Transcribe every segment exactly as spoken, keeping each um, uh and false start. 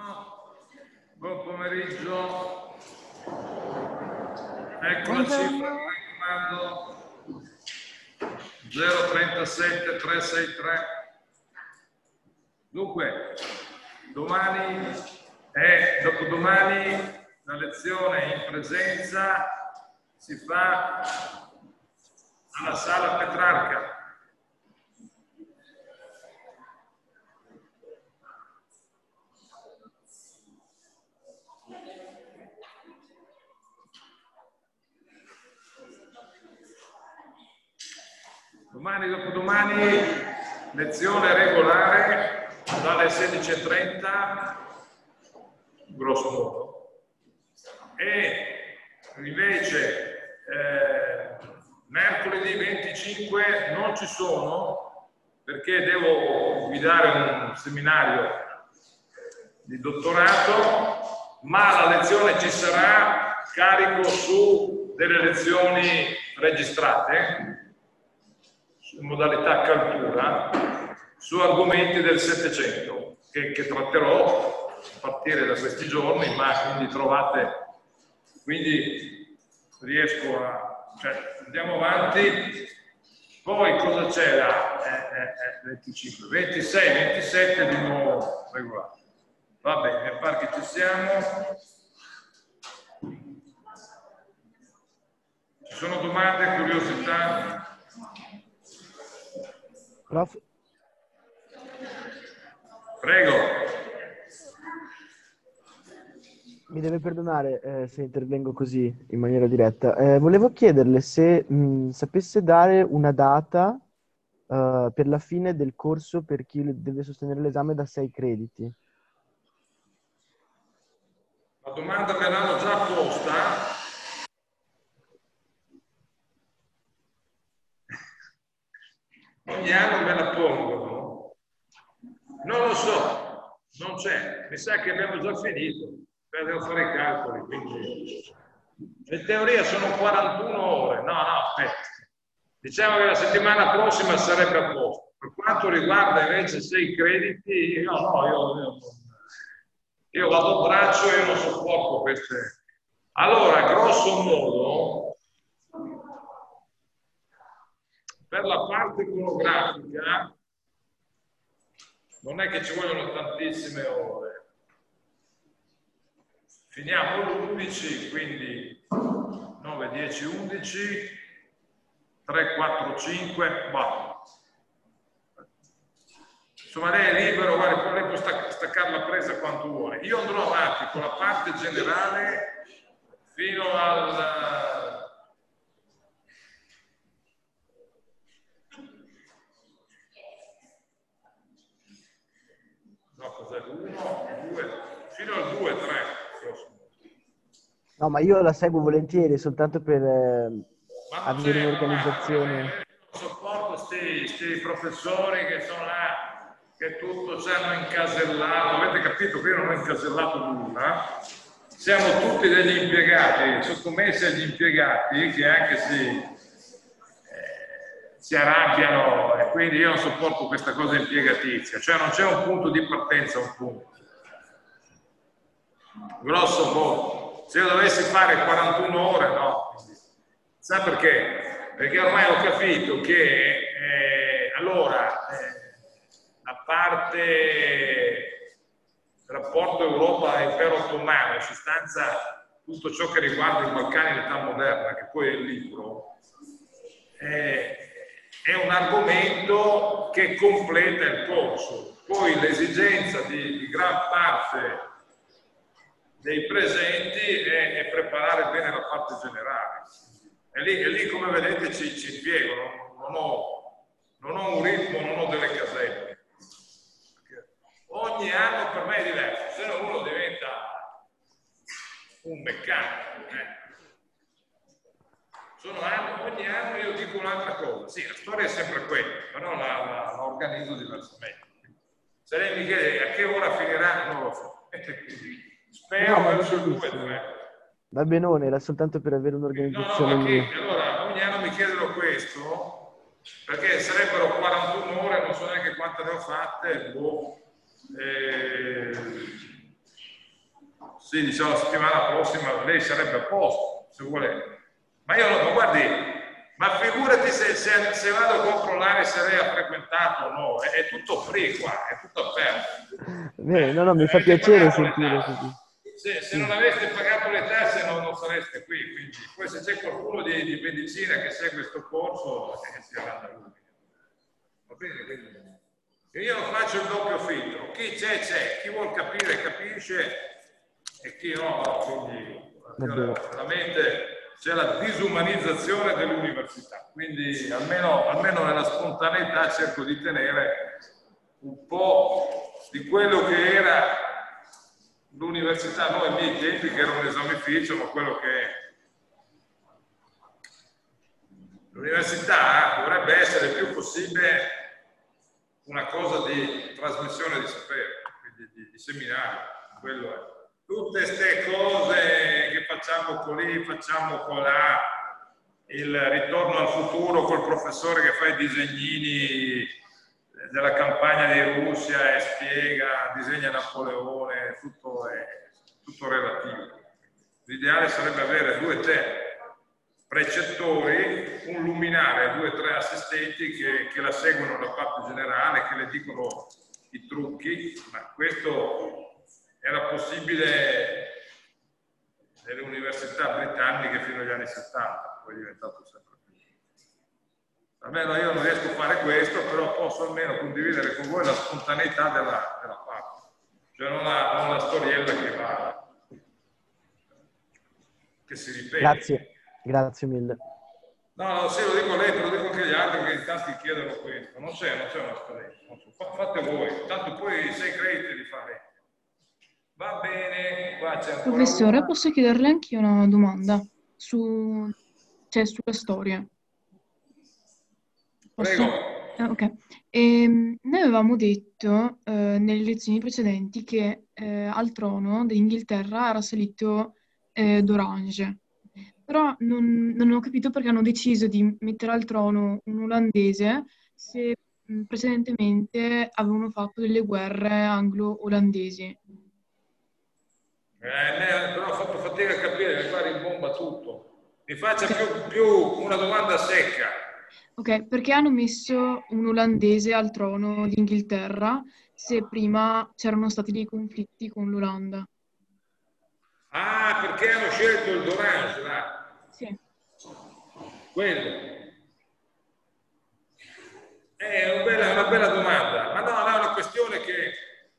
Buongiorno, buon pomeriggio. Ecco la cifra che raccomando: zero trentasette trecentosessantatré. Dunque, domani e dopodomani la lezione in presenza si fa alla Sala Petrarca. Domani, dopodomani, lezione regolare dalle sedici e trenta, grosso modo, e invece eh, mercoledì venticinque non ci sono perché devo guidare un seminario di dottorato, ma la lezione ci sarà, carico su delle lezioni registrate in modalità calcura su argomenti del Settecento che, che tratterò a partire da questi giorni, ma quindi trovate, quindi riesco a, cioè, andiamo avanti. Poi cosa c'era? Eh, eh, eh, venticinque, ventisei, ventisette di nuovo regolare. Va bene, mi pare che ci siamo. Ci sono domande, curiosità? Prof. Prego. Mi deve perdonare eh, se intervengo così in maniera diretta. Eh, volevo chiederle se mh, sapesse dare una data uh, per la fine del corso per chi deve sostenere l'esame da sei crediti. La domanda me l'hanno già posta. Ogni anno me la pongono. Non lo so, non c'è. Mi sa che abbiamo già finito. Devo fare i calcoli, quindi... In teoria sono quarantuno ore. No, no, aspetta. Diciamo che la settimana prossima sarebbe a posto. Per quanto riguarda invece sei crediti, io no, io, io, io vado a braccio e non sopporto queste... Allora, grosso modo, per la parte iconografica non è che ci vogliono tantissime ore. Finiamo l'undici, quindi nove, dieci, undici, tre, quattro, cinque, bah. Insomma, lei è libero, guarda, poi lei può staccare la presa quanto vuole. Io andrò avanti con la parte generale fino al... No, cos'è? uno, due, fino al due, tre. No, ma io la seguo volentieri, soltanto per eh, Ma non avere c'è, un'organizzazione. non sopporto questi professori che sono là, che tutto ci hanno incasellato. Avete capito che io non ho incasellato nulla? Siamo tutti degli impiegati, sottomessi agli impiegati, che anche si, eh, si arrabbiano, e quindi io non sopporto questa cosa impiegatizia. Cioè non c'è un punto di partenza, un punto. Grosso modo. Se io dovessi fare quarantuno ore, no. Sa perché? Perché ormai ho capito che eh, allora eh, la parte rapporto Europa-Impero Ottomano, in sostanza tutto ciò che riguarda i Balcani in età moderna, che poi è il libro, eh, è un argomento che completa il corso. Poi l'esigenza di, di gran parte dei presenti è, è preparare bene la parte generale. E lì, e lì come vedete, ci, ci impiego, non, non, ho, non ho un ritmo, non ho delle caselle. Perché ogni anno per me è diverso, se no uno diventa un meccanico. Eh. Sono anni, ogni anno io dico un'altra cosa. Sì, la storia è sempre quella, però la, la, la organizzo diversamente. Se lei mi chiede a che ora finirà, non lo so. Spero No, verso il due tre. Va benone, era soltanto per avere un'organizzazione. No, no, ma che, allora, ogni anno mi chiedono questo, perché sarebbero quarantuno ore, non so neanche quante ne ho fatte, boh. Eh, sì, diciamo la settimana prossima lei sarebbe a posto, se vuole. Ma io, ma guardi, ma figurati se, se, se vado a controllare se lei ha frequentato o no, è, è tutto free qua, è tutto aperto. Bene, no, no, mi Eh, fa avete piacere pagato le sentire tasse. così. Se, se Sì. non aveste pagato le tasse non, non sareste qui, quindi poi se c'è qualcuno di, di medicina che segue questo corso eh, si arrangia lui. Va bene? Quindi io non faccio il doppio filtro, chi c'è c'è, chi vuol capire capisce e chi no, no. Quindi veramente c'è la disumanizzazione dell'università, quindi almeno, almeno nella spontaneità cerco di tenere un po' di quello che era l'università, noi ai miei tempi che era un esamificio, ma quello che è. L'università dovrebbe essere il più possibile una cosa di trasmissione di sapere, quindi di, di seminario, quello è. Tutte queste cose che facciamo con lì, facciamo con là, il ritorno al futuro col professore che fa i disegnini della campagna di Russia e spiega, disegna Napoleone, tutto è tutto relativo. L'ideale sarebbe avere due o tre precettori, un luminare e due o tre assistenti che, che la seguono la parte generale, che le dicono i trucchi, ma questo era possibile nelle università britanniche fino agli anni settanta, poi è diventato sempre più. Almeno io non riesco a fare questo, però posso almeno condividere con voi la spontaneità della, della parte, cioè non la, non la storiella che va, che si ripete. Grazie, grazie mille. No, no, sì, lo dico a lei, te lo dico anche agli altri che in tanti chiedono questo. Non c'è, non c'è una storiella. Fate voi, tanto poi sei crediti di fare. Va bene, qua c'è ancora Professore, una. posso chiederle anche una domanda su, cioè, sulla storia? Posso? Prego. Eh, ok. Ehm, noi avevamo detto eh, nelle lezioni precedenti che eh, al trono dell'Inghilterra era salito eh, D'Orange, però non, non ho capito perché hanno deciso di mettere al trono un olandese se mh, precedentemente avevano fatto delle guerre anglo-olandesi. Eh, lei però ho fatto fatica a capire, mi pare in bomba tutto. Mi faccia più, più una domanda secca. Ok, perché hanno messo un olandese al trono d'Inghilterra se prima c'erano stati dei conflitti con l'Olanda? Ah, perché hanno scelto il D'Orange, là? Sì. Quello. È una bella, una bella domanda, ma no, no, è una questione che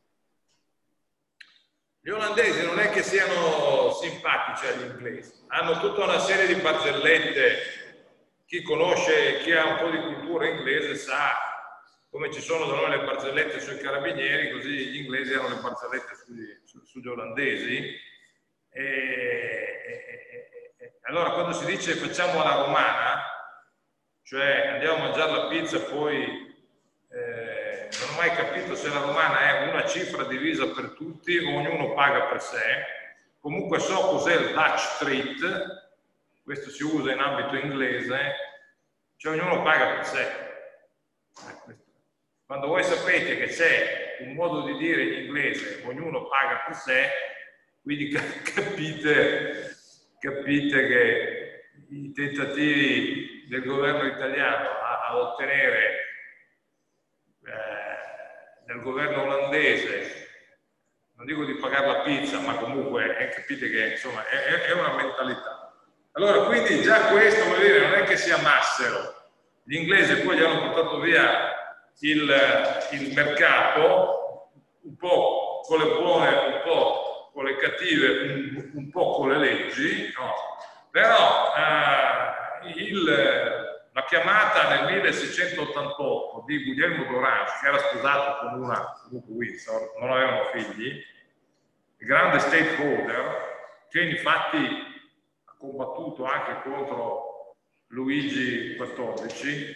gli olandesi non è che siano simpatici agli inglesi, hanno tutta una serie di barzellette. Chi conosce, chi ha un po' di cultura inglese sa come ci sono da noi le barzellette sui carabinieri, così gli inglesi hanno le barzellette sugli, su, sugli olandesi. E, e, e, allora quando si dice facciamo alla romana, cioè andiamo a mangiare la pizza, poi eh, non ho mai capito se la romana è una cifra divisa per tutti o ognuno paga per sé. Comunque so cos'è il Dutch Treat. Questo si usa in ambito inglese, cioè ognuno paga per sé. Quando voi sapete che c'è un modo di dire in inglese, ognuno paga per sé, quindi capite, capite che i tentativi del governo italiano a, a ottenere eh, dal governo olandese, non dico di pagare la pizza, ma comunque eh, capite che insomma è, è una mentalità. Allora, quindi già questo, vuol dire, non è che si amassero. Gli inglesi poi gli hanno portato via il, il mercato, un po' con le buone, un po' con le cattive, un, un po' con le leggi, no? Però eh, il, la chiamata nel milleseicentottantotto di Guglielmo d'Orange, che era sposato con una comunque Windsor, non avevano figli, il grande stakeholder, che infatti combattuto anche contro Luigi quattordici,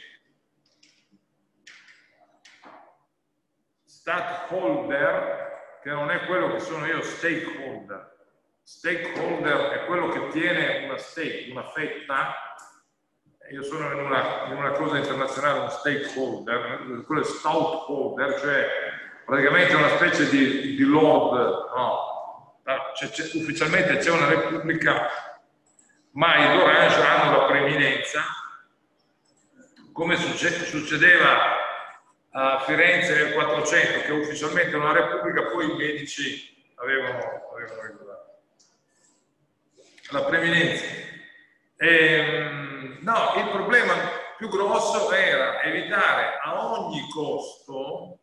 Stadtholder, che non è quello che sono io, stakeholder. Stakeholder è quello che tiene una stake, una fetta. Io sono in una, in una cosa internazionale, un stakeholder, quello è stoutholder, cioè praticamente una specie di, di lord, no, ufficialmente c'è una repubblica, ma i d'Orange hanno la preminenza, come succedeva a Firenze nel quattrocento, che ufficialmente era una repubblica, poi i medici avevano, avevano regolato la preminenza. E, no, il problema più grosso era evitare a ogni costo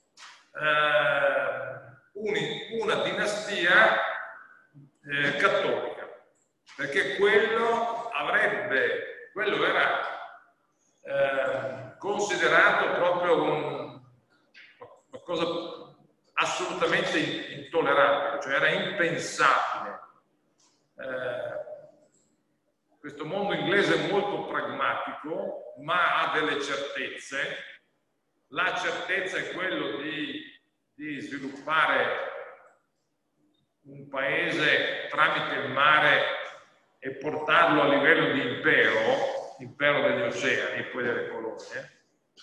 eh, un, una dinastia eh, cattolica, perché quello avrebbe, quello era eh, considerato proprio un, qualcosa assolutamente intollerabile, cioè era impensabile. Eh, questo mondo inglese è molto pragmatico, ma ha delle certezze. La certezza è quello di, di sviluppare un paese tramite il mare e portarlo a livello di impero, impero degli oceani e poi delle colonie.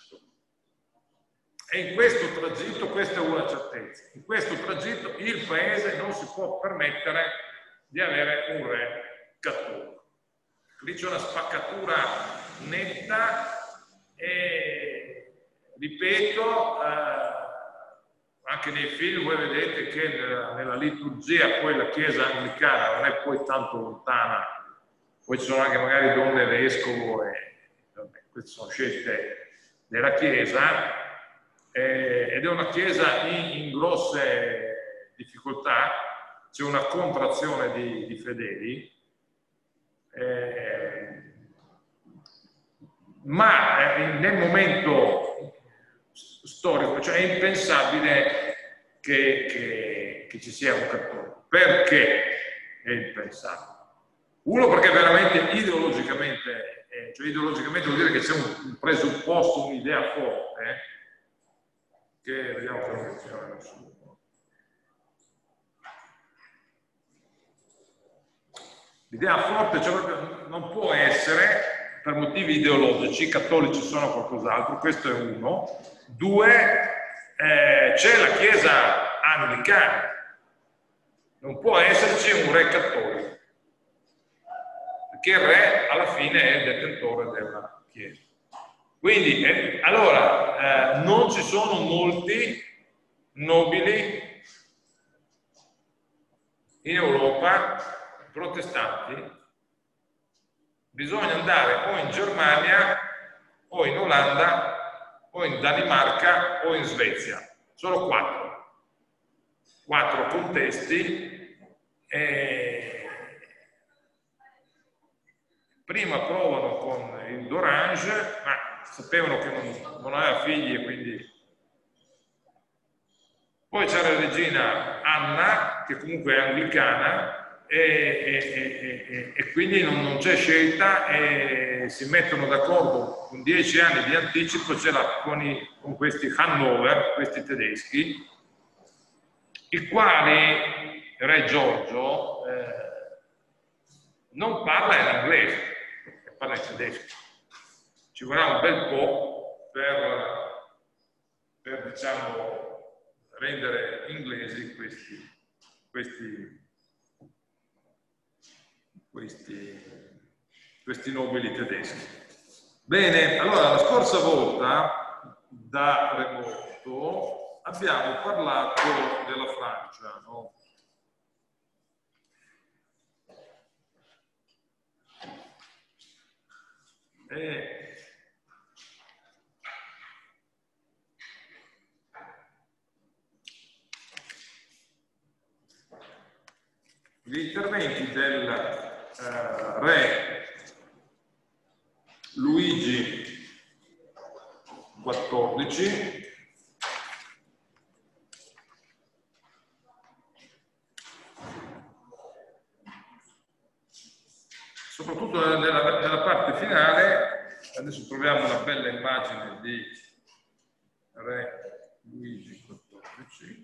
E in questo tragitto, questa è una certezza, in questo tragitto il paese non si può permettere di avere un re cattolico. Lì c'è una spaccatura netta e, ripeto, eh, anche nei film voi vedete che nella, nella liturgia poi la Chiesa anglicana non è poi tanto lontana, poi ci sono anche magari donne vescovo e vabbè, queste sono scelte della Chiesa, eh, ed è una Chiesa in, in grosse difficoltà, c'è una contrazione di, di fedeli. Eh, ma eh, nel momento storico, cioè è impensabile che, che, che ci sia un cattolico. Perché è impensabile? Uno, perché veramente ideologicamente, eh, cioè ideologicamente vuol dire che c'è un, un presupposto, un'idea forte, eh, che vediamo come funziona nessuno. L'idea forte, cioè, non può essere per motivi ideologici, i cattolici sono qualcos'altro, questo è uno. Due, eh, c'è la Chiesa anglicana, non può esserci un re cattolico, perché il re alla fine è il detentore della Chiesa. Quindi, eh, allora, eh, non ci sono molti nobili in Europa protestanti, bisogna andare o in Germania o in Olanda o in Danimarca o in Svezia, solo quattro, quattro contesti. E prima provano con il d'Orange, ma sapevano che non, non aveva figli e quindi poi c'è la regina Anna, che comunque è anglicana, e, e, e, e, e quindi non, non c'è scelta e si mettono d'accordo con dieci anni di anticipo, c'è la, con, i, con questi Hannover, questi tedeschi, i quali Re Giorgio eh, non parla in inglese, parla in tedesco. Ci vorrà un bel po' per, per diciamo, rendere inglesi questi, questi, questi, questi nobili tedeschi. Bene, allora la scorsa volta da remoto abbiamo parlato della Francia, no? E gli interventi del eh, re Luigi quattordici soprattutto nella, nella parte finale. Adesso troviamo una bella immagine di re Luigi quattordici.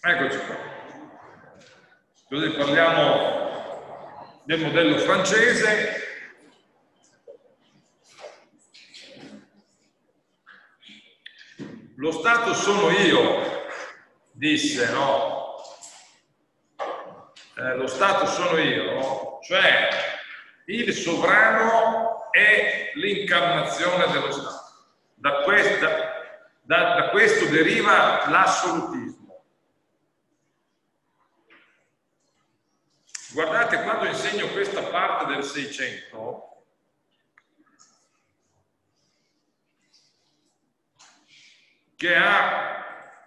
Eccoci qua. Così parliamo del modello francese. Lo Stato sono io, disse, no? Eh, lo Stato sono io, no? Cioè il sovrano è l'incarnazione dello Stato. Da, questa, da, da questo deriva l'assolutismo. Guardate, quando insegno questa parte del Seicento, che ha,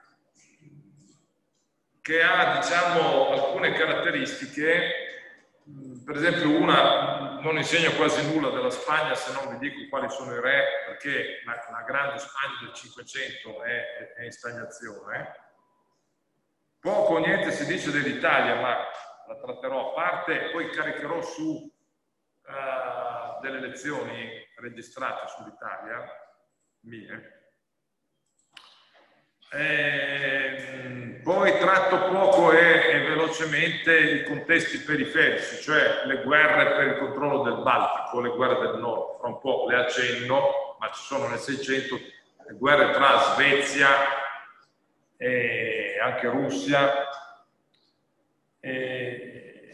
che ha diciamo, alcune caratteristiche, per esempio una, non insegno quasi nulla della Spagna se non vi dico quali sono i re, perché la, la grande Spagna del Cinquecento è, è in stagnazione. Poco o niente si dice dell'Italia, ma la tratterò a parte, poi caricherò su uh, delle lezioni registrate sull'Italia, mie. E poi tratto poco e, e velocemente i contesti periferici, cioè le guerre per il controllo del Baltico, le guerre del nord, fra un po' le accenno, ma ci sono nel Seicento le guerre tra Svezia e anche Russia. E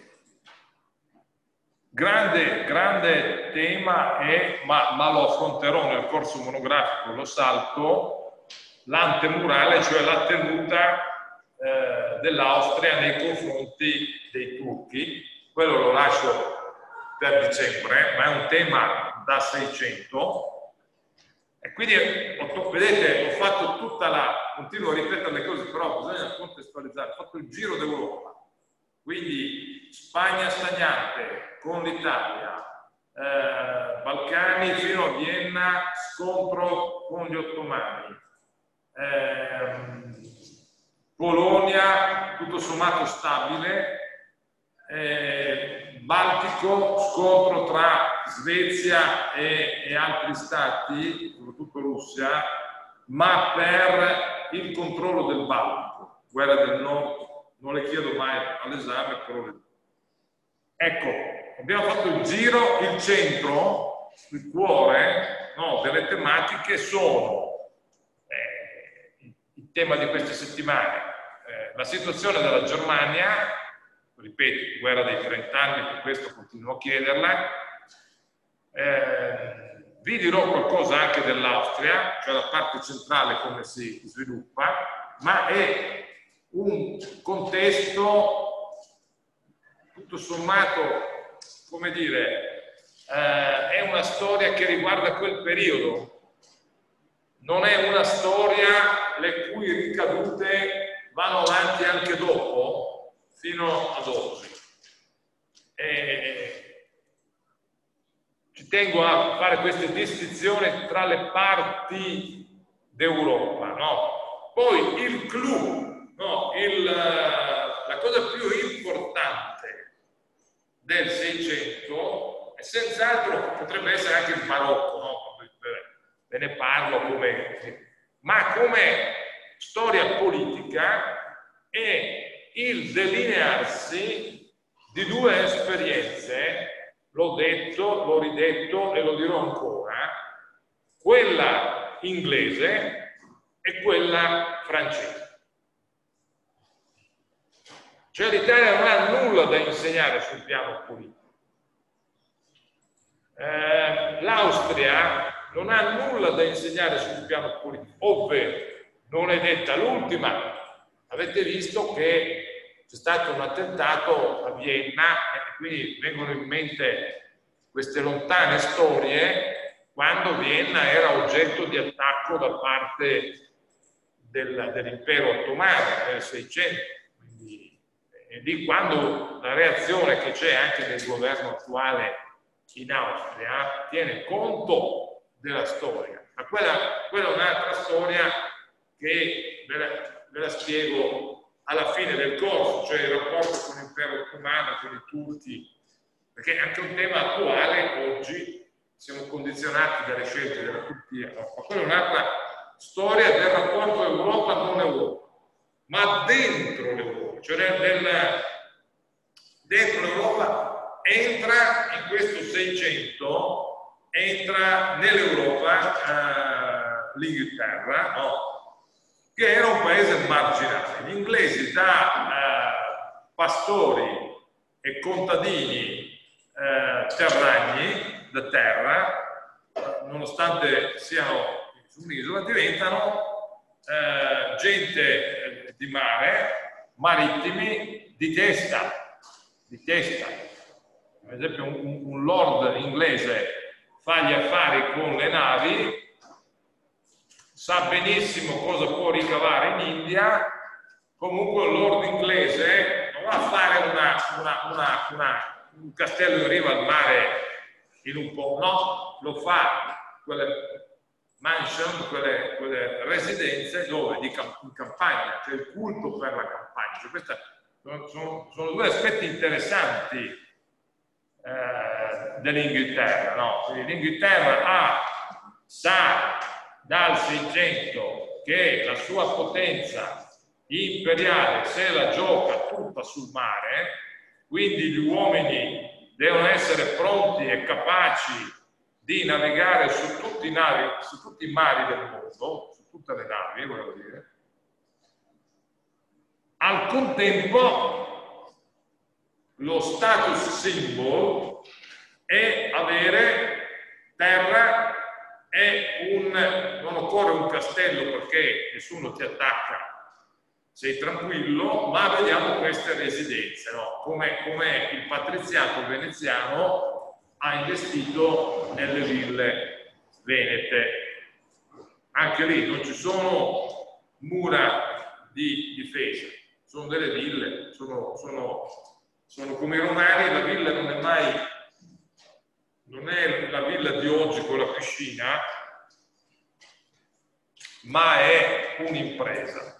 grande, grande tema è, ma, ma lo affronterò nel corso monografico, lo salto, l'antemurale, cioè la tenuta eh, dell'Austria nei confronti dei turchi. Quello lo lascio per dicembre, ma è un tema da Seicento. E quindi, ho, vedete, ho fatto tutta la... continuo a ripetere le cose, però bisogna contestualizzare. Ho fatto il giro d'Europa. Quindi Spagna stagnante con l'Italia, eh, Balcani fino a Vienna, scontro con gli ottomani. Eh, Polonia tutto sommato stabile, eh, Baltico scontro tra Svezia e, e altri stati, soprattutto Russia, ma per il controllo del Baltico. Guerra del Nord non le chiedo mai all'esame, però le... ecco, abbiamo fatto il giro, il centro, il cuore, no, delle tematiche sono tema di queste settimane, eh, la situazione della Germania, ripeto, guerra dei trent'anni, per questo continuo a chiederla, eh, vi dirò qualcosa anche dell'Austria, cioè la parte centrale come si sviluppa, ma è un contesto tutto sommato, come dire, eh, è una storia che riguarda quel periodo. Non è una storia le cui ricadute vanno avanti anche dopo, fino ad oggi. E ci tengo a fare queste distinzioni tra le parti d'Europa, no? Poi il clou, no? il, la cosa più importante del Seicento, e senz'altro potrebbe essere anche il barocco, no? Ve ne parlo come, ma come storia politica è il delinearsi di due esperienze, l'ho detto, l'ho ridetto e lo dirò ancora, quella inglese e quella francese. Cioè l'Italia non ha nulla da insegnare sul piano politico. Eh, L'Austria non ha nulla da insegnare sul piano politico, ovvero non è detta l'ultima. Avete visto che c'è stato un attentato a Vienna e quindi vengono in mente queste lontane storie quando Vienna era oggetto di attacco da parte del, dell'impero ottomano nel Seicento. Quindi, e di quando la reazione che c'è anche nel governo attuale in Austria tiene conto della storia, ma quella, quella è un'altra storia che ve la, ve la spiego alla fine del corso, cioè il rapporto con l'impero ottomano, con i turchi, perché è anche un tema attuale oggi, siamo condizionati dalle scelte della Turchia, ma quella è un'altra storia del rapporto Europa-non Europa. ma dentro l'Europa, cioè nel, nel, dentro l'Europa entra in questo Seicento, entra nell'Europa eh, l'Inghilterra, no? Che era un paese marginale. Gli inglesi da eh, pastori e contadini eh, terragni, da terra, nonostante siano su un'isola, diventano eh, gente di mare, marittimi, di testa, di testa. Per esempio un, un lord inglese fa gli affari con le navi, sa benissimo cosa può ricavare in India, comunque il lord inglese non va a fare una, una, una, una, un castello in riva al mare in un po', no, lo fa quelle mansion, quelle, quelle residenze dove di camp in campagna, c'è il culto per la campagna. Cioè, questi sono, sono due aspetti interessanti eh, dell'Inghilterra, no? L'Inghilterra ha, sa dal Seicento che la sua potenza imperiale se la gioca tutta sul mare, quindi gli uomini devono essere pronti e capaci di navigare su tutti i, navi, su tutti i mari del mondo, su tutte le navi, volevo dire. Al contempo, lo status symbol è avere terra e un, non occorre un castello perché nessuno ti attacca, sei tranquillo, ma vediamo queste residenze, no? Come, come il patriziato veneziano ha investito nelle ville venete. Anche lì non ci sono mura di difesa, sono delle ville, sono, sono, sono come i romani. La villa non è mai, non è la villa di oggi con la piscina, ma è un'impresa.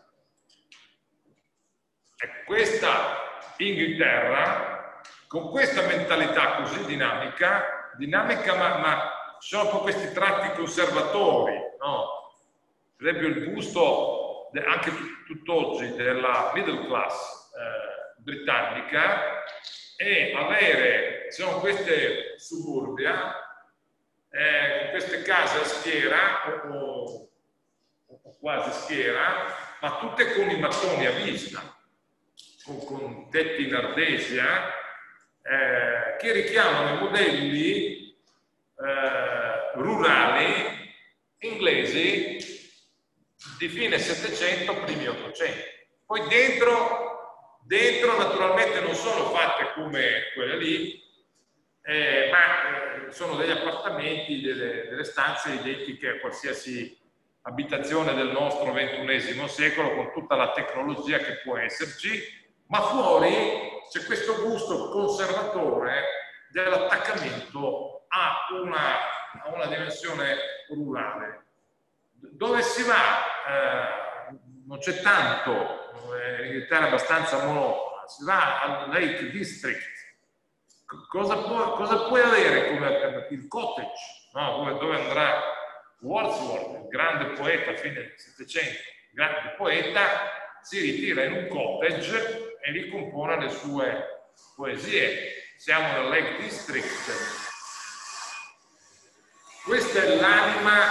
E questa Inghilterra, con questa mentalità così dinamica, dinamica ma, ma sono proprio questi tratti conservatori, no? Per esempio il gusto, anche tutt'oggi, della middle class eh, britannica è avere, sono queste suburbia, eh, queste case a schiera o, o quasi schiera, ma tutte con i mattoni a vista, con, con tetti in ardesia, Eh, che richiamano i modelli eh, rurali inglesi di fine Settecento, primi Ottocento. Poi dentro, dentro naturalmente non sono fatte come quelle lì, eh, ma eh, sono degli appartamenti, delle, delle stanze identiche a qualsiasi abitazione del nostro ventunesimo secolo, con tutta la tecnologia che può esserci, ma fuori c'è questo gusto conservatore dell'attaccamento a una, a una dimensione rurale. Dove si va eh, non c'è tanto, l'Inghilterra è abbastanza monotona, si va al Lake District. Cosa, può, cosa puoi avere come il cottage, no? dove, dove andrà Wordsworth, il grande poeta a fine del Settecento, il grande poeta, si ritira in un cottage e lì compone le sue poesie. Siamo nel Lake District. Questa è l'anima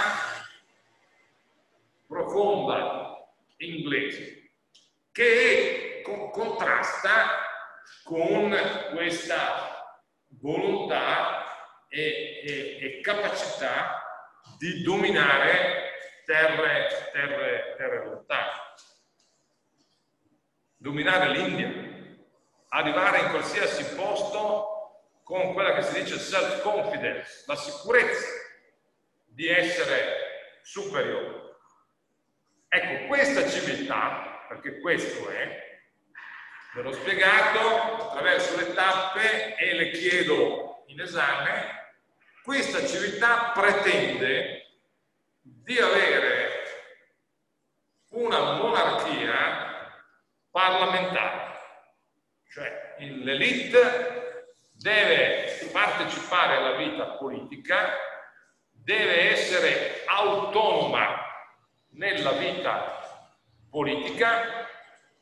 profonda inglese che con, contrasta con questa volontà e, e, e capacità di dominare terre, terre, terre lontane. Dominare l'India, arrivare in qualsiasi posto con quella che si dice self-confidence, la sicurezza di essere superiore. Ecco, questa civiltà, perché questo è, ve l'ho spiegato attraverso le tappe e le chiedo in esame, questa civiltà pretende di avere una monarchia parlamentare, cioè l'elite deve partecipare alla vita politica, deve essere autonoma nella vita politica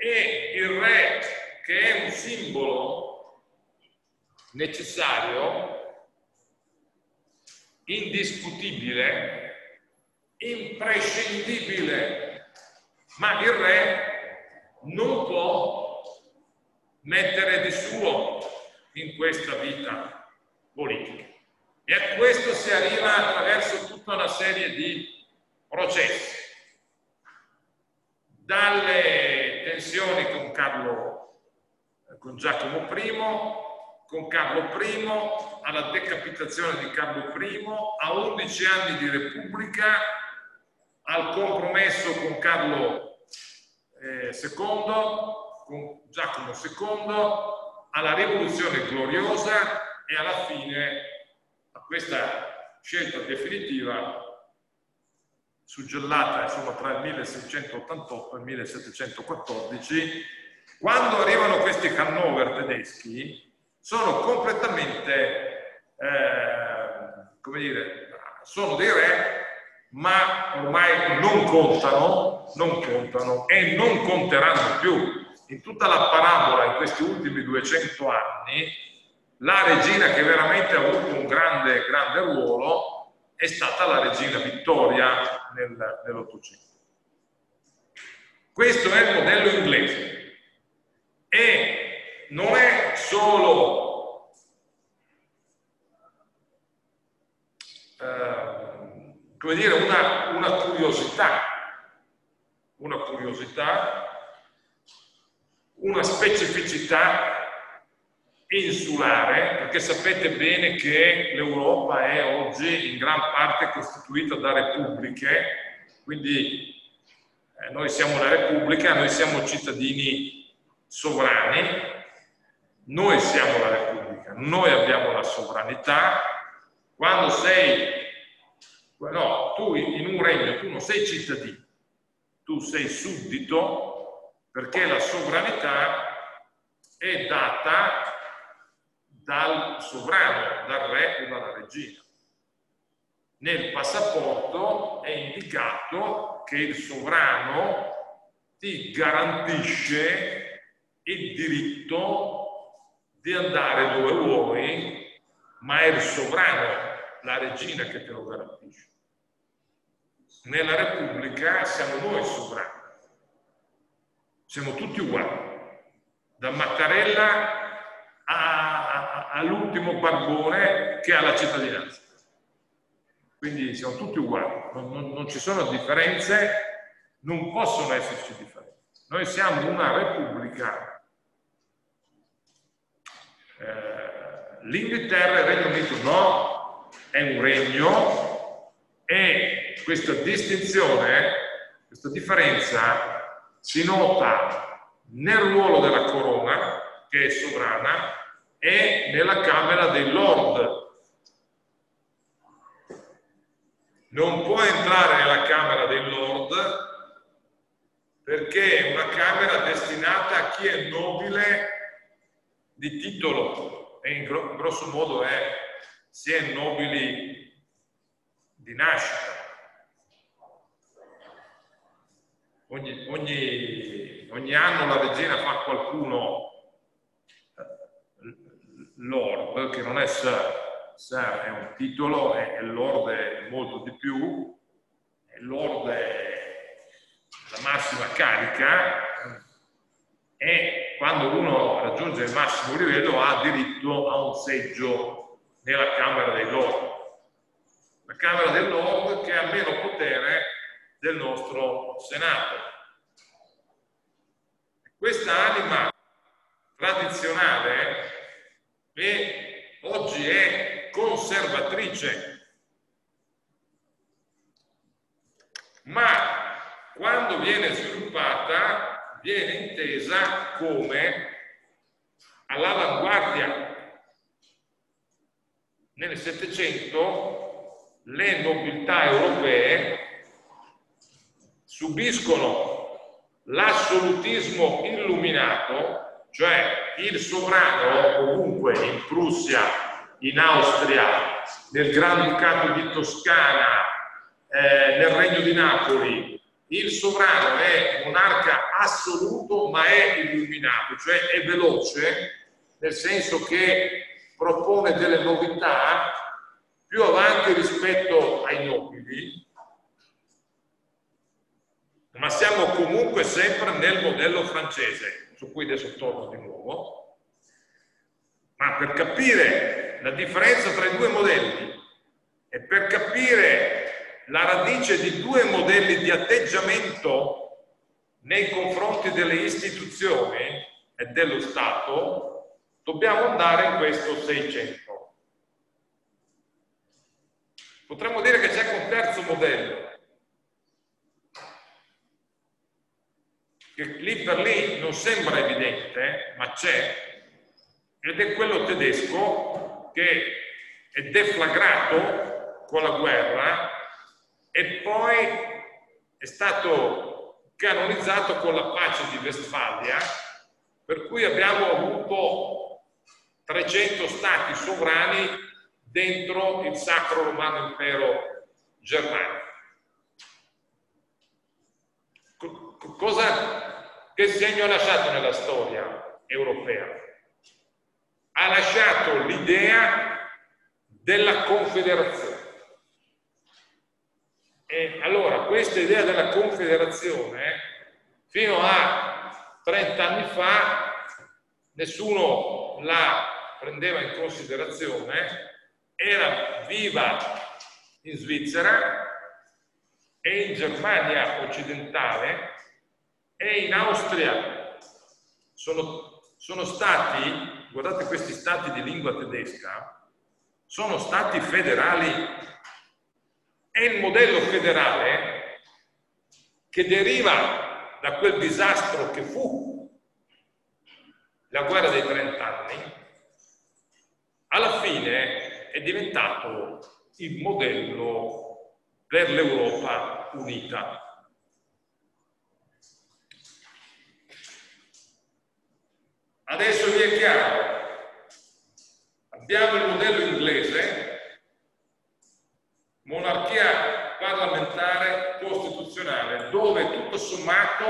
e il re, che è un simbolo necessario, indiscutibile, imprescindibile, ma il re non può mettere di suo in questa vita politica. E a questo si arriva attraverso tutta una serie di processi, dalle tensioni con Carlo, con Giacomo primo, con Carlo primo, alla decapitazione di Carlo primo, a undici anni di Repubblica, al compromesso con Carlo eh, secondo, con Giacomo secondo, alla rivoluzione gloriosa e alla fine a questa scelta definitiva suggellata insomma tra il milleseicentottantotto e il millesettecentoquattordici, quando arrivano questi Hannover tedeschi, sono completamente, eh, come dire, sono dei re, ma ormai non contano, non contano e non conteranno più. In tutta la parabola, in questi ultimi duecento anni, la regina che veramente ha avuto un grande, grande ruolo è stata la regina Vittoria nel, nell'Ottocento. Questo è il modello inglese e non è solo eh, come dire, una, una curiosità, una curiosità, una specificità insulare, perché sapete bene che l'Europa è oggi in gran parte costituita da repubbliche, quindi eh, noi siamo una repubblica, noi siamo cittadini sovrani, noi siamo la repubblica, noi abbiamo la sovranità. Quando sei, no, tu in un regno, tu non sei cittadino, tu sei suddito, perché la sovranità è data dal sovrano, dal re o dalla regina. Nel passaporto è indicato che il sovrano ti garantisce il diritto di andare dove vuoi, ma è il sovrano, la regina, che te lo garantisce. Nella Repubblica siamo noi sovrani, siamo tutti uguali, da Mattarella all'ultimo barbone che ha la cittadinanza. Quindi siamo tutti uguali, non, non, non ci sono differenze, non possono esserci differenze. Noi siamo una repubblica. Eh, L'Inghilterra e il Regno Unito no, è un regno, e questa distinzione, questa differenza si nota nel ruolo della corona, che è sovrana, e nella Camera dei Lord. Non può entrare nella Camera dei Lord perché è una Camera destinata a chi è nobile di titolo, e in grosso modo è, si è nobili di nascita. Ogni, ogni, ogni anno la regina fa qualcuno Lord, che non è Sir, Sir è un titolo e Lord è molto di più, e Lord è la massima carica, e quando uno raggiunge il massimo livello ha diritto a un seggio nella Camera dei Lord. La Camera dei Lord che ha meno potere del nostro Senato. Questa anima tradizionale e oggi è conservatrice, ma quando viene sviluppata viene intesa come all'avanguardia. Nel Settecento le nobiltà europee subiscono l'assolutismo illuminato, cioè il sovrano ovunque, in Prussia, in Austria, nel Granducato di Toscana, eh, nel Regno di Napoli, il sovrano è monarca assoluto ma è illuminato, cioè è veloce, nel senso che propone delle novità più avanti rispetto ai nobili, ma siamo comunque sempre nel modello francese, su cui adesso torno di nuovo. Ma per capire la differenza tra i due modelli e per capire la radice di due modelli di atteggiamento nei confronti delle istituzioni e dello Stato, dobbiamo andare in questo Seicento. Potremmo dire che c'è un terzo modello, che lì per lì non sembra evidente, ma c'è, ed è quello tedesco che è deflagrato con la guerra e poi è stato canonizzato con la pace di Westfalia, per cui abbiamo avuto trecento stati sovrani dentro il Sacro Romano Impero Germanico. Cosa, che segno ha lasciato nella storia europea? Ha lasciato l'idea della confederazione. E allora questa idea della confederazione fino a trenta anni fa nessuno la prendeva in considerazione, era viva in Svizzera e in Germania occidentale e in Austria. Sono, sono stati, guardate questi stati di lingua tedesca, sono stati federali. È il modello federale che deriva da quel disastro che fu la guerra dei trent'anni, alla fine è diventato il modello per l'Europa unita. Adesso vi è chiaro, abbiamo il modello inglese, monarchia parlamentare costituzionale, dove tutto sommato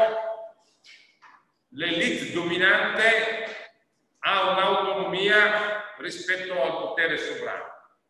l'elite dominante ha un'autonomia rispetto al potere sovrano.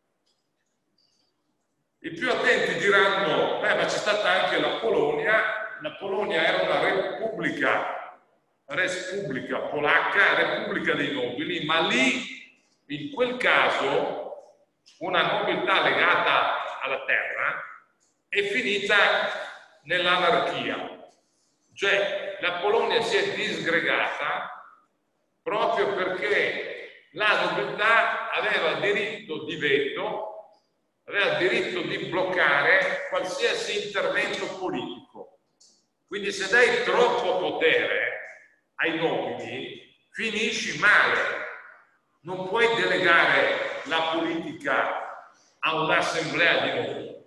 I più attenti diranno, beh, ma c'è stata anche la Polonia, la Polonia era una repubblica, repubblica polacca, repubblica dei nobili, ma lì, in quel caso, una nobiltà legata alla terra è finita nell'anarchia. Cioè la Polonia si è disgregata proprio perché la nobiltà aveva diritto di veto, aveva diritto di bloccare qualsiasi intervento politico. Quindi se dai troppo potere ai nobili finisci male. Non puoi delegare la politica a un'assemblea di nobili.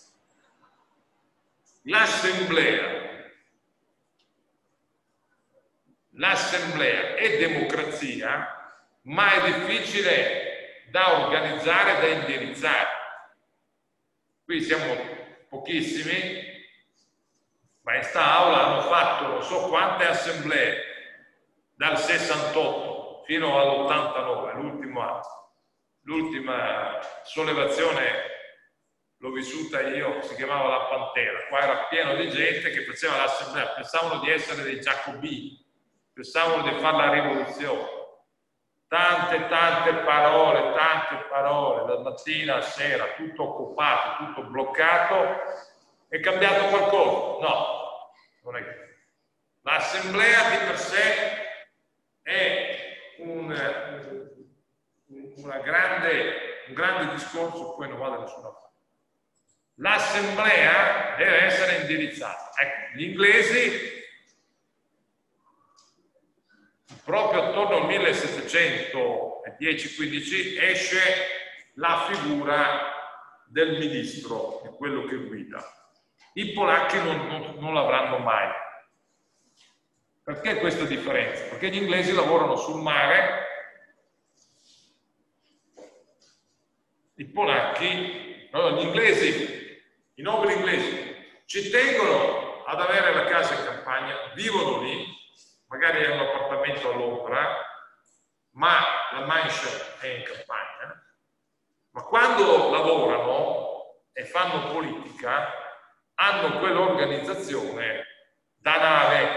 L'assemblea, l'assemblea è democrazia, ma è difficile da organizzare e da indirizzare. Qui siamo pochissimi, ma in sta aula hanno fatto non so quante assemblee dal sessantotto fino all'ottantanove, l'ultimo anno. L'ultima sollevazione l'ho vissuta io, si chiamava la Pantera. Qua era pieno di gente che faceva l'assemblea, pensavano di essere dei giacobini, pensavano di fare la rivoluzione. Tante, tante parole, tante parole, da mattina a sera, tutto occupato, tutto bloccato. È cambiato qualcosa? No, non è così. L'assemblea di per sé è un, una grande, un grande discorso, poi non va da nessuna parte. L'assemblea deve essere indirizzata. Ecco, gli inglesi proprio attorno al millesettecentodieci quindici esce la figura del ministro, di quello che guida. I polacchi non, non, non l'avranno mai. Perché questa differenza? Perché gli inglesi lavorano sul mare, i polacchi, no, gli inglesi, i nobili inglesi, ci tengono ad avere la casa in campagna, vivono lì, magari è un appartamento all'ombra, ma la mansion è in campagna, ma quando lavorano e fanno politica hanno quell'organizzazione da nave,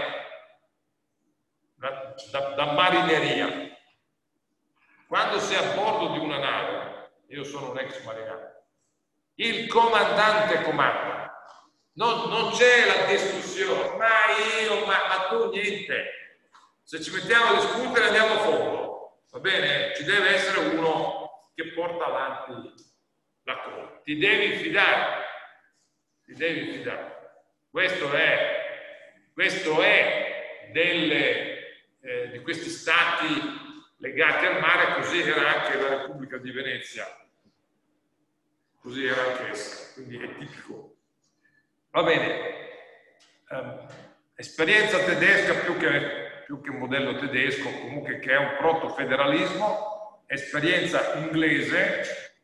da, da, da marineria. Quando sei a bordo di una nave, io sono un ex marinaio, il comandante comanda, non, non c'è la discussione, ma io, ma, ma tu niente, se ci mettiamo a discutere andiamo a fondo, va bene? Ci deve essere uno che porta avanti la cosa, ti devi fidare, ti devi fidare. Questo è, questo è delle, eh, di questi stati legati al mare, così era anche la Repubblica di Venezia, così era anche essa, quindi è tipico. Va bene, um, esperienza tedesca più che, più che modello tedesco, comunque che è un proto-federalismo, esperienza inglese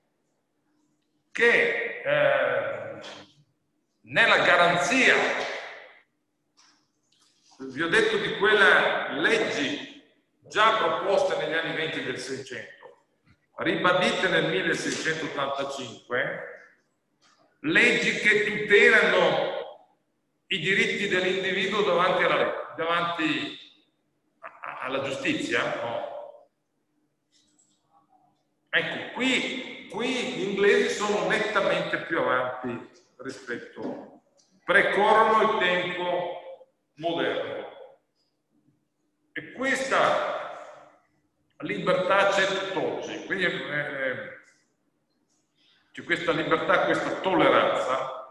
che eh, nella garanzia, vi ho detto di quelle leggi già proposte negli anni venti del Seicento, ribadite nel milleseicentottantacinque, leggi che tutelano i diritti dell'individuo davanti alla, davanti alla giustizia. No. Ecco, qui, qui gli inglesi sono nettamente più avanti rispetto, precorrono il tempo moderno. E questa libertà c'è tutt'oggi, quindi eh, c'è questa libertà, questa tolleranza.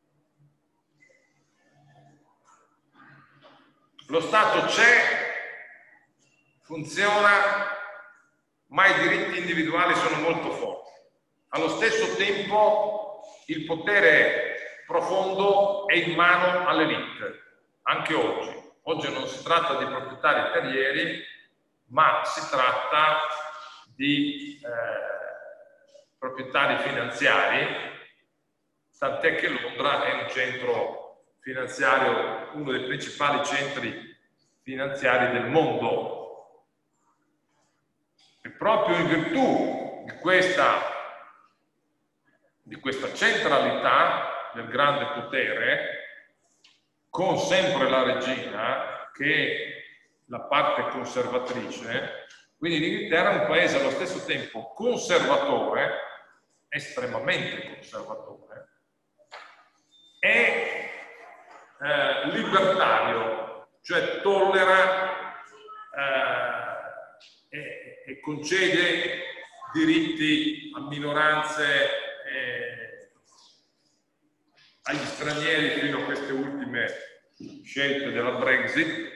Lo Stato c'è, funziona, ma i diritti individuali sono molto forti. Allo stesso tempo il potere profondo è in mano all'elite, anche oggi. Oggi non si tratta di proprietari terrieri, ma si tratta di eh, proprietari finanziari, tant'è che Londra è un centro finanziario, uno dei principali centri finanziari del mondo. E proprio in virtù di questa, di questa centralità del grande potere, con sempre la regina, che è la parte conservatrice, quindi l'Inghilterra è un paese allo stesso tempo conservatore, estremamente conservatore, e eh, libertario, cioè tollera eh, e, e concede diritti a minoranze, eh, agli stranieri fino a queste ultime scelte della Brexit,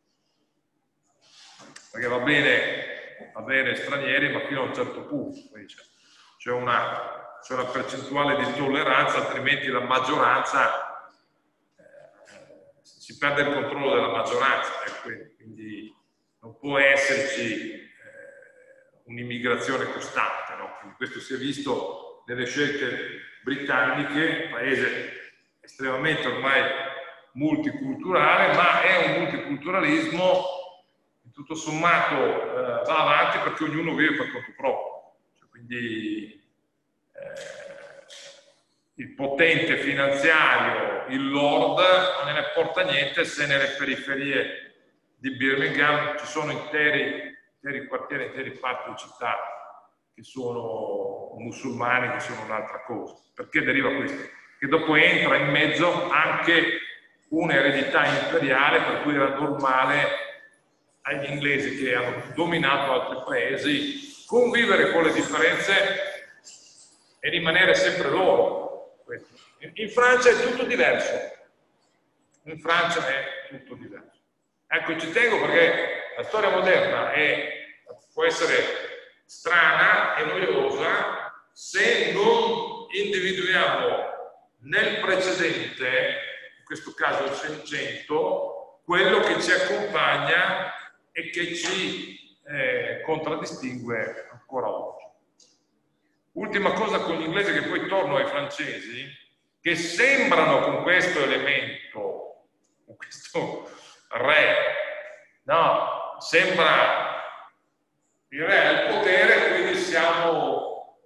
perché va bene avere stranieri, ma fino a un certo punto c'è una, c'è una percentuale di tolleranza, altrimenti la maggioranza eh, si perde il controllo della maggioranza, eh, quindi non può esserci eh, un'immigrazione costante, no? Quindi questo si è visto nelle scelte britanniche, un paese estremamente ormai multiculturale, ma è un multiculturalismo tutto sommato eh, va avanti perché ognuno vive per conto proprio. Cioè, quindi eh, il potente finanziario, il lord, non ne porta niente se nelle periferie di Birmingham ci sono interi, interi quartieri, interi parti di città che sono musulmani, che sono un'altra cosa. Perché deriva questo? Che dopo entra in mezzo anche un'eredità imperiale, per cui era normale agli inglesi che hanno dominato altri paesi convivere con le differenze e rimanere sempre loro. In Francia è tutto diverso. In Francia è tutto diverso. Ecco, ci tengo perché la storia moderna è, può essere strana e noiosa se non individuiamo nel precedente, in questo caso il Seicento, quello che ci accompagna e che ci eh, contraddistingue ancora oggi. Ultima cosa con gli inglesi, che poi torno ai francesi, che sembrano con questo elemento con questo re, no? Sembra il re al potere, quindi siamo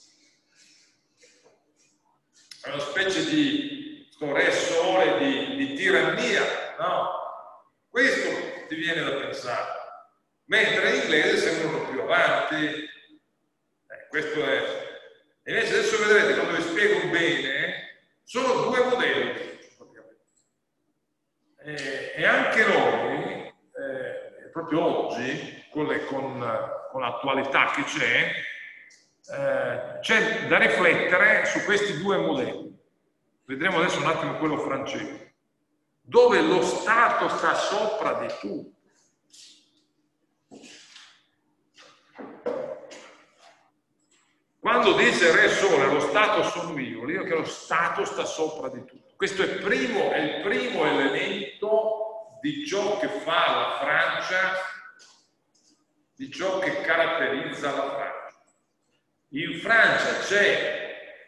una specie di re sole di, di tirannia, no? Questo ti viene da pensare. Mentre in inglese sembrano più avanti. Eh, questo è. E invece adesso vedrete, quando vi spiego bene, sono due modelli. E, e anche noi, eh, proprio oggi, con, le, con, con l'attualità che c'è, eh, c'è da riflettere su questi due modelli. Vedremo adesso un attimo quello francese, dove lo Stato sta sopra di tutto. Quando dice Re Sole, lo Stato sono io, io che lo Stato sta sopra di tutto. Questo è, primo, è il primo elemento di ciò che fa la Francia, di ciò che caratterizza la Francia. In Francia c'è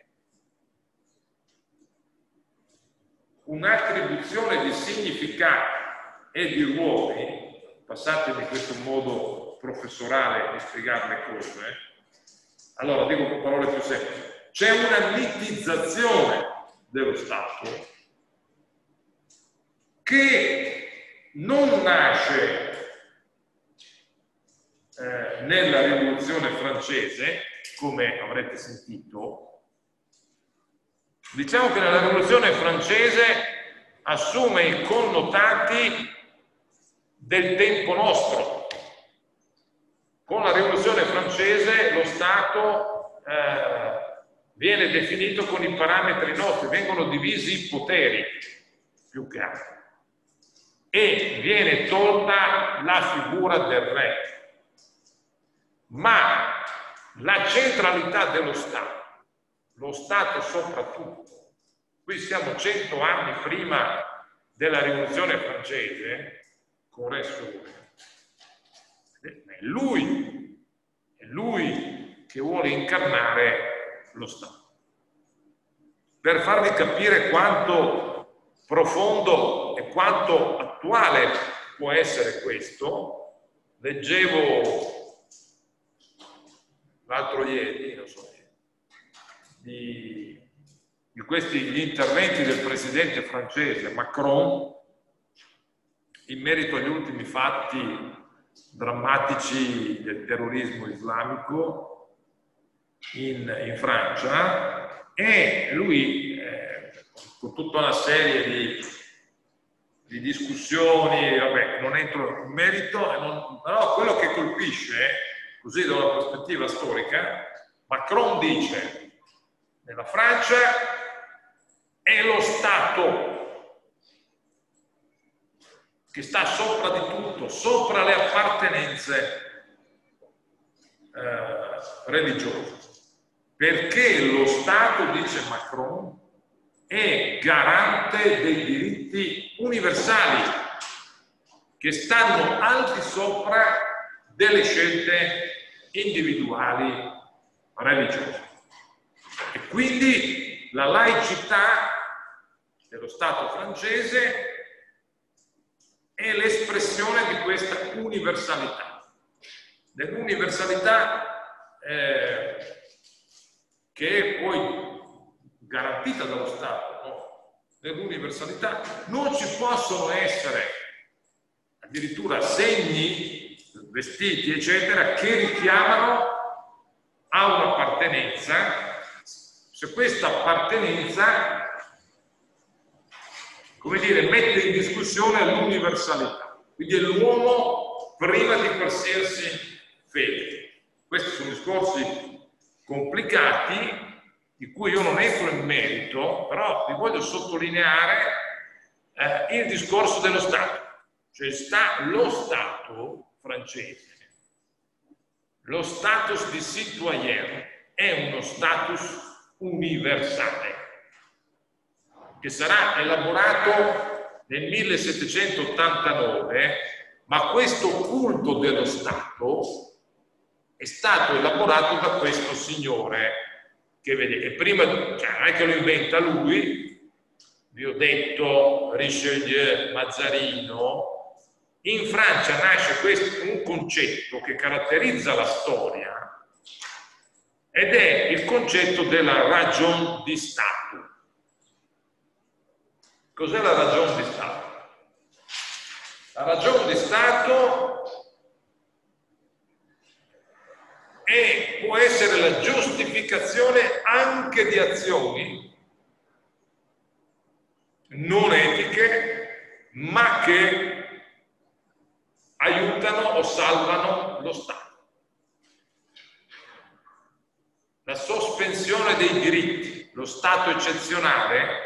un'attribuzione di significati e di ruoli, passatemi questo modo professorale di spiegare le cose. Allora, dico con parole più semplici, c'è una mitizzazione dello Stato che non nasce eh, nella Rivoluzione francese, come avrete sentito. Diciamo che nella Rivoluzione francese assume i connotati del tempo nostro. Con la Rivoluzione francese lo Stato eh, viene definito con i parametri nostri, vengono divisi i poteri più che altro e viene tolta la figura del re. Ma la centralità dello Stato, lo Stato soprattutto, qui siamo cento anni prima della Rivoluzione francese, con Re Sole. È lui, è lui che vuole incarnare lo Stato. Per farvi capire quanto profondo e quanto attuale può essere questo, leggevo l'altro ieri, non so, di, di questi gli interventi del presidente francese Macron in merito agli ultimi fatti drammatici del terrorismo islamico in, in Francia, e lui eh, con tutta una serie di, di discussioni, vabbè, non entro in merito, non, però quello che colpisce, così da una prospettiva storica, Macron dice: nella Francia è lo Stato che sta sopra di tutto, sopra le appartenenze eh, religiose. Perché lo Stato, dice Macron, è garante dei diritti universali che stanno al di sopra delle scelte individuali religiose. E quindi la laicità dello Stato francese è l'espressione di questa universalità, dell'universalità eh, che è poi garantita dallo Stato, no? Dell'universalità non ci possono essere addirittura segni, vestiti, eccetera, che richiamano a un'appartenenza, se questa appartenenza, come dire, mette in discussione l'universalità. Quindi è l'uomo prima di qualsiasi fede. Questi sono discorsi complicati di cui io non entro in merito, però vi voglio sottolineare eh, il discorso dello Stato. Cioè sta lo Stato francese, lo status di citoyen è uno status universale che sarà elaborato nel millesettecentottantanove, ma questo culto dello Stato è stato elaborato da questo signore che vedete. Prima, cioè, non è che lo inventa lui, vi ho detto Richelieu, Mazzarino, in Francia nasce questo, un concetto che caratterizza la storia ed è il concetto della ragion di Stato. Cos'è la ragion di Stato? La ragion di Stato è, può essere la giustificazione anche di azioni non etiche, ma che aiutano o salvano lo Stato. La sospensione dei diritti, lo Stato eccezionale,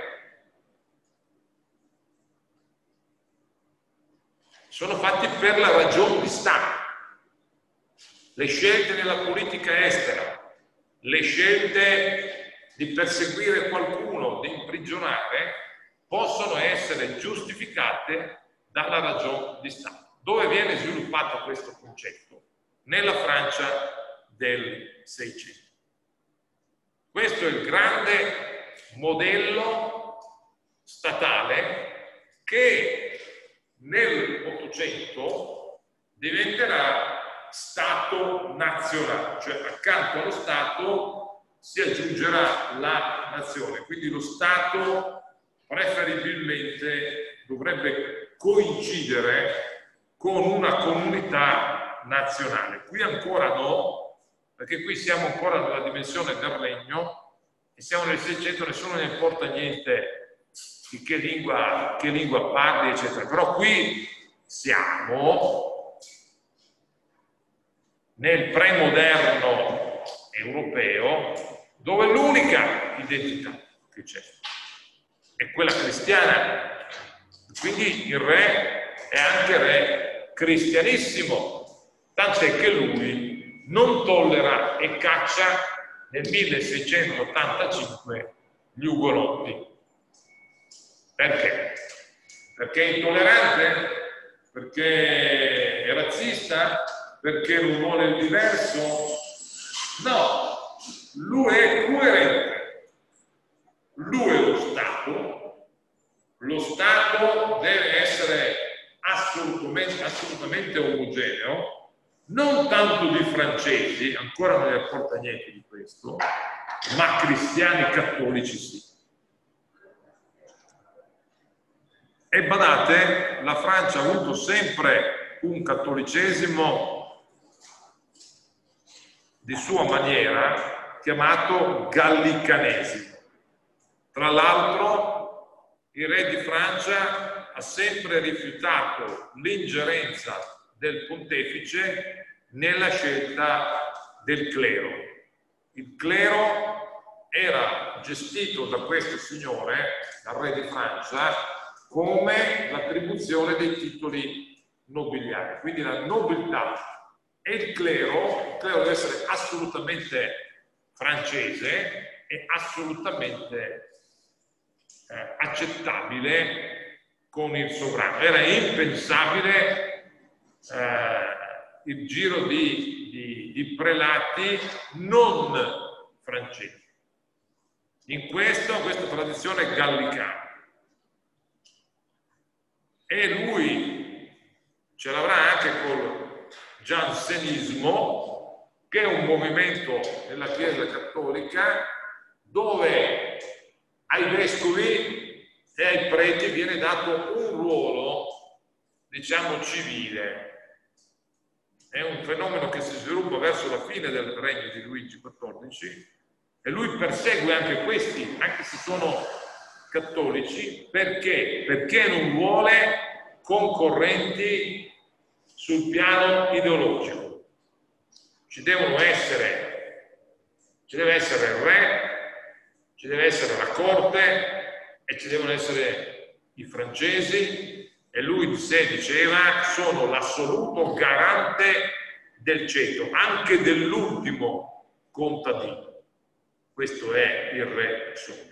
sono fatti per la ragione di Stato. Le scelte nella politica estera, le scelte di perseguire qualcuno, di imprigionare, possono essere giustificate dalla ragione di Stato. Dove viene sviluppato questo concetto? Nella Francia del Seicento. Questo è il grande modello statale che nell'Ottocento diventerà Stato nazionale, cioè accanto allo Stato si aggiungerà la nazione, quindi lo Stato preferibilmente dovrebbe coincidere con una comunità nazionale. Qui ancora no, perché qui siamo ancora nella dimensione del regno e siamo nel Seicento, nessuno ne importa niente di che lingua, che lingua parli, eccetera. Però qui siamo nel premoderno europeo, dove l'unica identità che c'è è quella cristiana. Quindi il re è anche re cristianissimo, tant'è che lui non tollera e caccia nel milleseicentottantacinque gli ugolotti. Perché? Perché è intollerante? Perché è razzista? Perché non vuole il diverso? No, lui è coerente. Lui è lo Stato. Lo Stato deve essere assolutamente, assolutamente omogeneo, non tanto di francesi, ancora non ne importa niente di questo, ma cristiani cattolici sì. E badate, la Francia ha avuto sempre un cattolicesimo di sua maniera, chiamato gallicanesimo. Tra l'altro, il re di Francia ha sempre rifiutato l'ingerenza del pontefice nella scelta del clero. Il clero era gestito da questo signore, dal re di Francia, come l'attribuzione dei titoli nobiliari. Quindi la nobiltà e il clero, il clero deve essere assolutamente francese e assolutamente eh, accettabile con il sovrano. Era impensabile eh, il giro di, di, di prelati non francesi. In questo, questa tradizione gallicana. E lui ce l'avrà anche col Jansenismo, che è un movimento nella Chiesa Cattolica dove ai vescovi e ai preti viene dato un ruolo, diciamo, civile. È un fenomeno che si sviluppa verso la fine del regno di Luigi quattordici e lui persegue anche questi, anche se sono cattolici. Perché? Perché non vuole concorrenti sul piano ideologico. Ci devono essere, ci deve essere il re, ci deve essere la corte e ci devono essere i francesi, e lui di sé diceva: sono l'assoluto garante del ceto, anche dell'ultimo contadino. Questo è il re suo.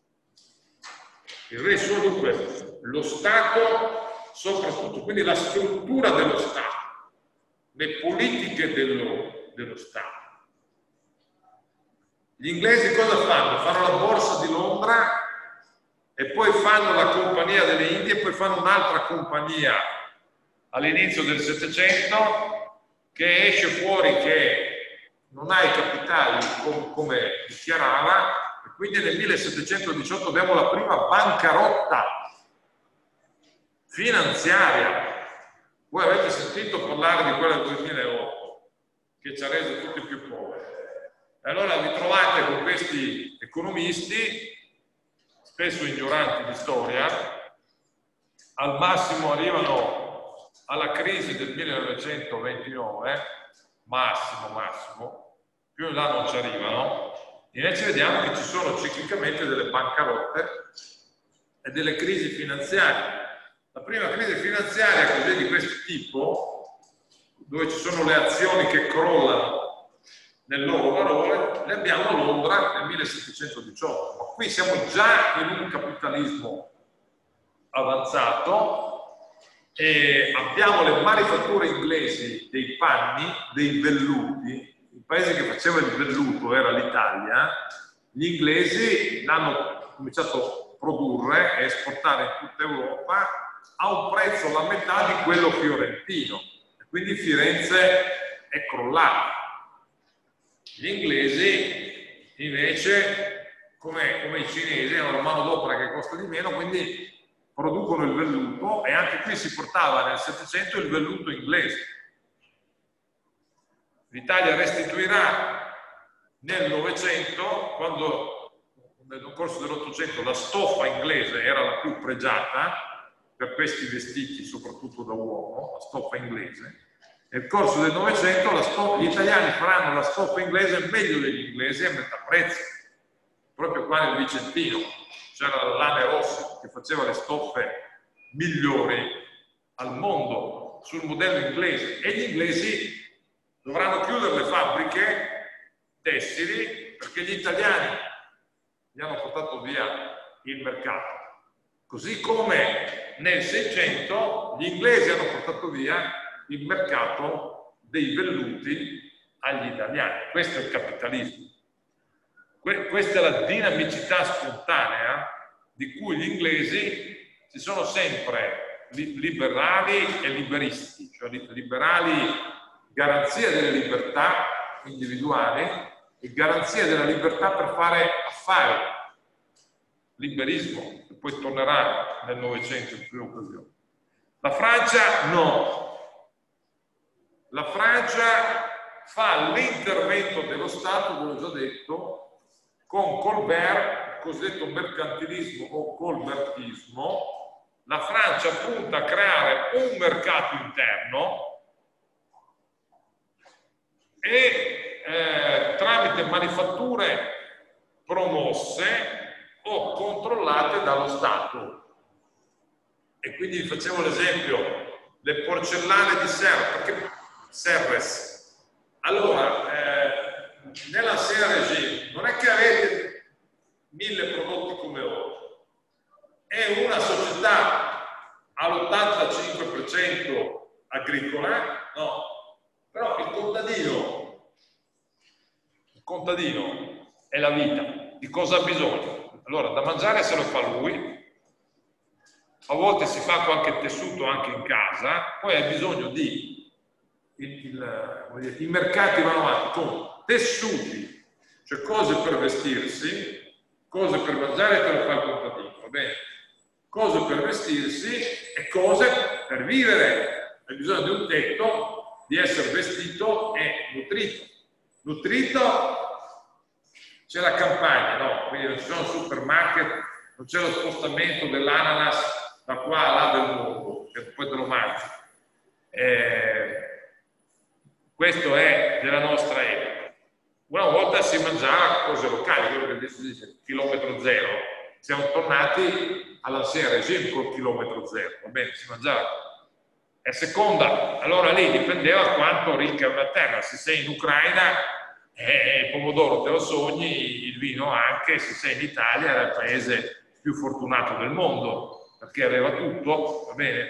Il re suo, dunque, lo Stato soprattutto, quindi la struttura dello Stato, le politiche dello, dello Stato. Gli inglesi cosa fanno? Fanno la borsa di Londra e poi fanno la Compagnia delle Indie, e poi fanno un'altra compagnia all'inizio del Settecento che esce fuori che non ha i capitali com come dichiarava, e quindi nel millesettecentodiciotto abbiamo la prima bancarotta finanziaria. Voi avete sentito parlare di quella del duemilaotto, che ci ha reso tutti più poveri. E allora vi trovate con questi economisti, spesso ignoranti di storia, al massimo arrivano alla crisi del millenovecentoventinove, massimo, massimo, più in là non ci arrivano, invece vediamo che ci sono ciclicamente delle bancarotte e delle crisi finanziarie. La prima crisi finanziaria così di questo tipo, dove ci sono le azioni che crollano nel loro valore, le abbiamo a Londra nel millesettecentodiciotto. Ma qui siamo già in un capitalismo avanzato e abbiamo le manifatture inglesi dei panni, dei velluti. Il paese che faceva il velluto era l'Italia. Gli inglesi l'hanno cominciato a produrre e esportare in tutta Europa a un prezzo la metà di quello fiorentino, e quindi Firenze è crollata. Gli inglesi invece, come, come i cinesi, hanno la manodopera che costa di meno, quindi producono il velluto, e anche qui si portava nel Settecento il velluto inglese. L'Italia restituirà nel Novecento, quando nel corso dell'Ottocento la stoffa inglese era la più pregiata per questi vestiti, soprattutto da uomo, la stoffa inglese. Nel corso del Novecento gli italiani faranno la stoffa inglese meglio degli inglesi a metà prezzo. Proprio qua nel Vicentino c'era la Lane Rossi che faceva le stoffe migliori al mondo sul modello inglese, e gli inglesi dovranno chiudere le fabbriche tessili perché gli italiani gli hanno portato via il mercato. Così come nel Seicento gli inglesi hanno portato via il mercato dei velluti agli italiani. Questo è il capitalismo. Que questa è la dinamicità spontanea di cui gli inglesi si sono sempre li liberali e liberisti, cioè liberali garanzia delle libertà individuali e garanzia della libertà per fare affari, liberismo, che poi tornerà nel Novecento in più occasioni. La Francia no. La Francia fa l'intervento dello Stato, come ho già detto, con Colbert, il cosiddetto mercantilismo o colbertismo. La Francia punta a creare un mercato interno e eh, tramite manifatture promosse o controllate dallo Stato. E quindi vi facevo l'esempio, le porcellane di Serres, perché Serres. Allora, eh, nella Serres Regime non è che avete mille prodotti come oggi, è una società all'ottantacinque per cento agricola, no, però il contadino, il contadino è la vita, di cosa ha bisogno? Allora, da mangiare se lo fa lui, a volte si fa qualche tessuto anche in casa, poi hai bisogno di, il, il, i mercati vanno avanti con tessuti, cioè cose per vestirsi, cose per mangiare te lo fa il contadino, va bene? Cose per vestirsi e cose per vivere, hai bisogno di un tetto, di essere vestito e nutrito. Nutrito c'è la campagna, no? Quindi non ci sono supermarket, non c'è lo spostamento dell'ananas da qua a là del mondo, che poi te lo mangi. Eh, questo è della nostra epoca. Una volta si mangiava cose locali, quello che adesso dice chilometro zero. Siamo tornati all'ancien regime col chilometro zero, va bene, si mangiava. E seconda, allora lì dipendeva quanto ricca è una terra. Se sei in Ucraina, eh, il pomodoro te lo sogni, il vino anche. Se sei in Italia era il paese più fortunato del mondo, perché aveva tutto, va bene?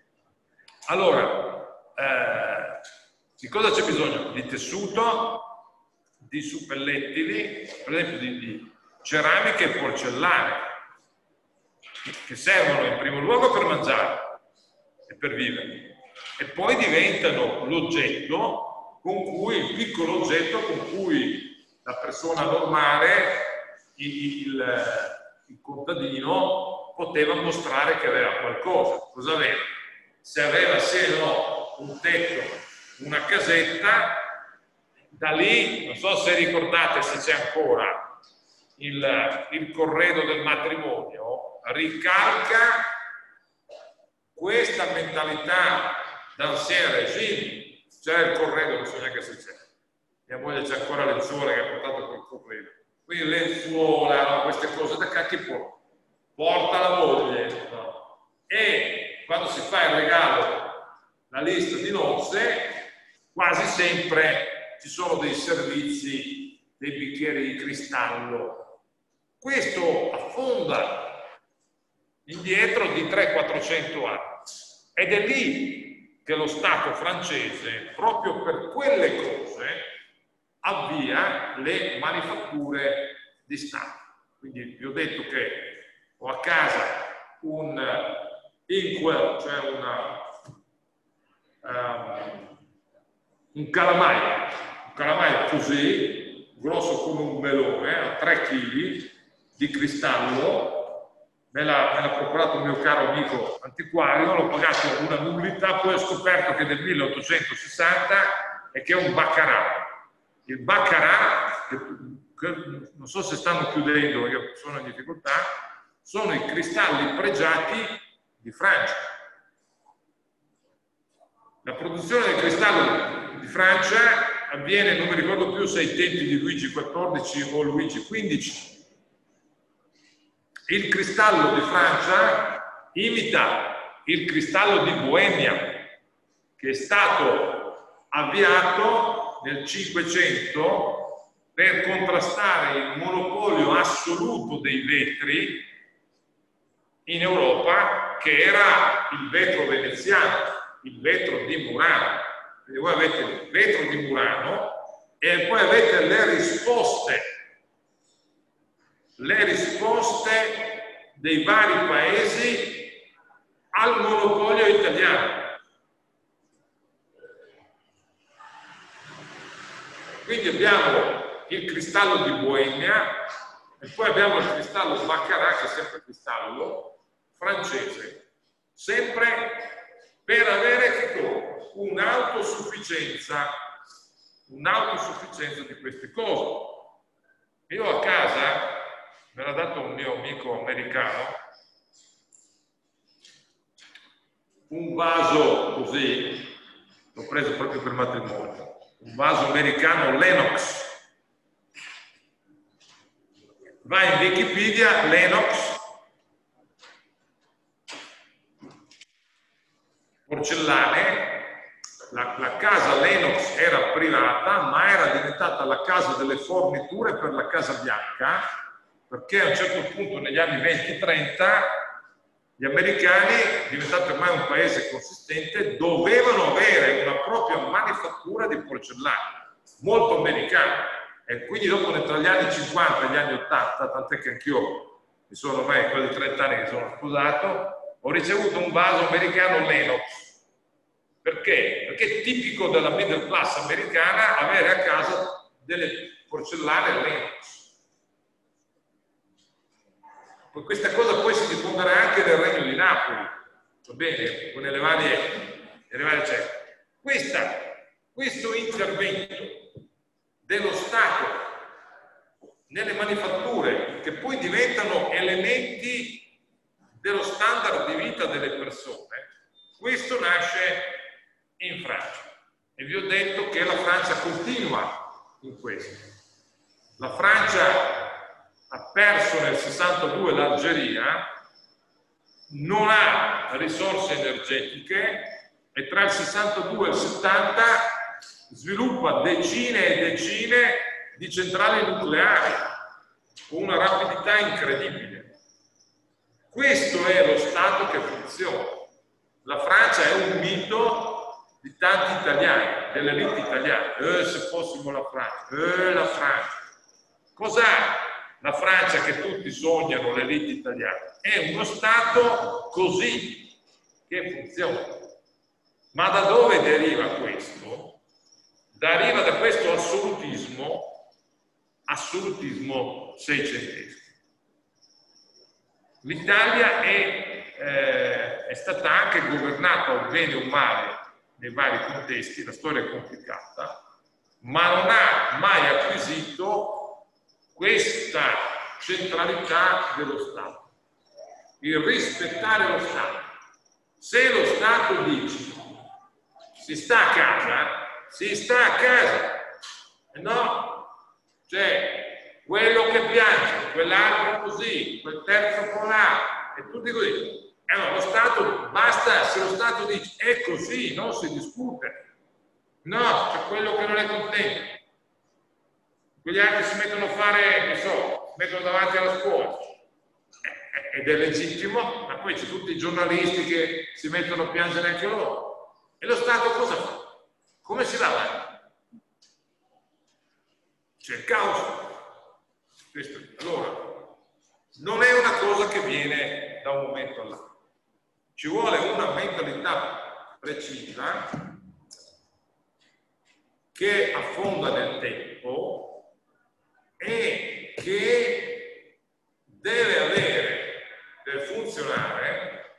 Allora, eh, di cosa c'è bisogno? Di tessuto, di suppellettili, per esempio di, di ceramiche e porcellane. che servono in primo luogo per mangiare e per vivere, e poi diventano l'oggetto con cui, il piccolo oggetto con cui la persona normale, il, il, il contadino, poteva mostrare che aveva qualcosa. Cosa aveva? Se aveva, se no, un tetto, una casetta, da lì, non so se ricordate, se c'è ancora il, il corredo del matrimonio, ricalca questa mentalità d'ancien regime. C'è il corredo, non so neanche se c'è. Mia moglie c'è ancora lenzuola che ha portato quel corredo. Quindi lenzuola, no, queste cose da cacchi può. Porta la moglie, no? E quando si fa il regalo, la lista di nozze, quasi sempre ci sono dei servizi, dei bicchieri di cristallo. Questo affonda indietro di trecento quattrocento anni. Ed è lì che lo Stato francese, proprio per quelle cose, avvia le manifatture di Stato. Quindi vi ho detto che ho a casa un inkwell, cioè una, um, un calamaio, un calamaio così, grosso come un melone, a tre chili di cristallo. Me l'ha, me l'ha procurato un mio caro amico antiquario, l'ho pagato una nullità, poi ho scoperto che è del milleottocentosessanta e che è un baccarat. Il baccarat, che, che non so se stanno chiudendo, io sono in difficoltà, sono i cristalli pregiati di Francia. La produzione del cristallo di Francia avviene, non mi ricordo più se ai tempi di Luigi quattordici o Luigi quindici. Il cristallo di Francia imita il cristallo di Boemia, che è stato avviato nel Cinquecento per contrastare il monopolio assoluto dei vetri in Europa, che era il vetro veneziano, il vetro di Murano. Quindi voi avete il vetro di Murano e poi avete le risposte le risposte dei vari paesi al monopolio italiano. Quindi abbiamo il cristallo di Boemia e poi abbiamo il cristallo Baccarat, che è sempre cristallo francese, sempre per avere un'autosufficienza, un'autosufficienza di queste cose. Io a casa, me l'ha dato un mio amico americano, un vaso così, l'ho preso proprio per matrimonio, un vaso americano Lenox. Vai in Wikipedia, Lenox, porcellane, la, la casa Lenox era privata, ma era diventata la casa delle forniture per la Casa Bianca, perché a un certo punto negli anni venti trenta gli americani, diventati ormai un paese consistente, dovevano avere una propria manifattura di porcellana, molto americana. E quindi dopo, tra gli anni cinquanta e gli anni ottanta, tant'è che anch'io mi sono ormai quasi trenta anni che sono sposato, ho ricevuto un vaso americano Lenox. Perché? Perché è tipico della middle class americana avere a casa delle porcellane Lenox. Questa cosa poi si diffonderà anche nel Regno di Napoli, va bene? Con le varie, le varie certe. Questa, questo intervento dello Stato nelle manifatture, che poi diventano elementi dello standard di vita delle persone, questo nasce in Francia. E vi ho detto che la Francia continua in questo. La Francia ha perso nel sessantadue l'Algeria, non ha risorse energetiche e tra il sessantadue e il settanta sviluppa decine e decine di centrali nucleari con una rapidità incredibile. Questo è lo Stato che funziona. La Francia è un mito di tanti italiani, delle elite italiane. Eh, se fossimo la Francia, eh, la Francia. Cos'ha la Francia che tutti sognano, l'elite italiana, è uno Stato così che funziona. Ma da dove deriva questo? Deriva da questo assolutismo, assolutismo seicentesco. L'Italia è, eh, è stata anche governata, o bene o male, nei vari contesti, la storia è complicata, ma non ha mai acquisito questa centralità dello Stato, il rispettare lo Stato. Se lo Stato dice si sta a casa, si sta a casa, e no, cioè quello che piange, quell'altro così, quel terzo colà, e tutti così. E allora lo Stato, basta, se lo Stato dice è così, non si discute. No, c'è quello che non è contento. Quegli altri si mettono a fare, che so, si mettono davanti alla scuola. Ed è legittimo, ma poi c'è tutti i giornalisti che si mettono a piangere anche loro. E lo Stato cosa fa? Come si va avanti? C'è il caos. Questo. Allora, non è una cosa che viene da un momento all'altro. Ci vuole una mentalità precisa che affonda nel tempo e che deve avere, per funzionare,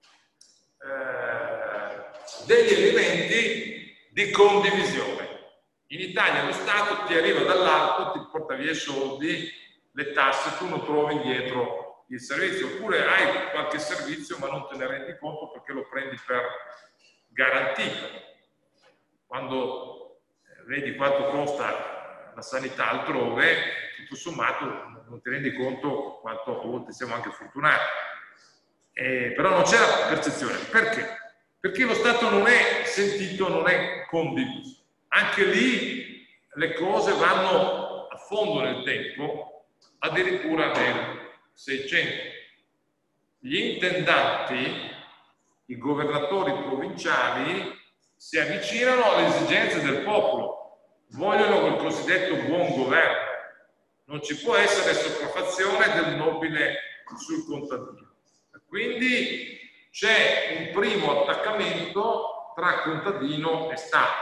eh, degli elementi di condivisione. In Italia lo Stato ti arriva dall'alto, ti porta via i soldi, le tasse, tu non trovi indietro il servizio, oppure hai qualche servizio ma non te ne rendi conto perché lo prendi per garantito. Quando vedi quanto costa la sanità altrove, tutto sommato non ti rendi conto quanto a volte siamo anche fortunati. Eh, però non c'è la percezione. Perché? Perché lo Stato non è sentito, non è condiviso. Anche lì le cose vanno a fondo nel tempo, addirittura nel Seicento. Gli intendanti, i governatori provinciali, si avvicinano alle esigenze del popolo, vogliono quel cosiddetto buon governo. Non ci può essere sopraffazione del nobile sul contadino. Quindi c'è un primo attaccamento tra contadino e Stato.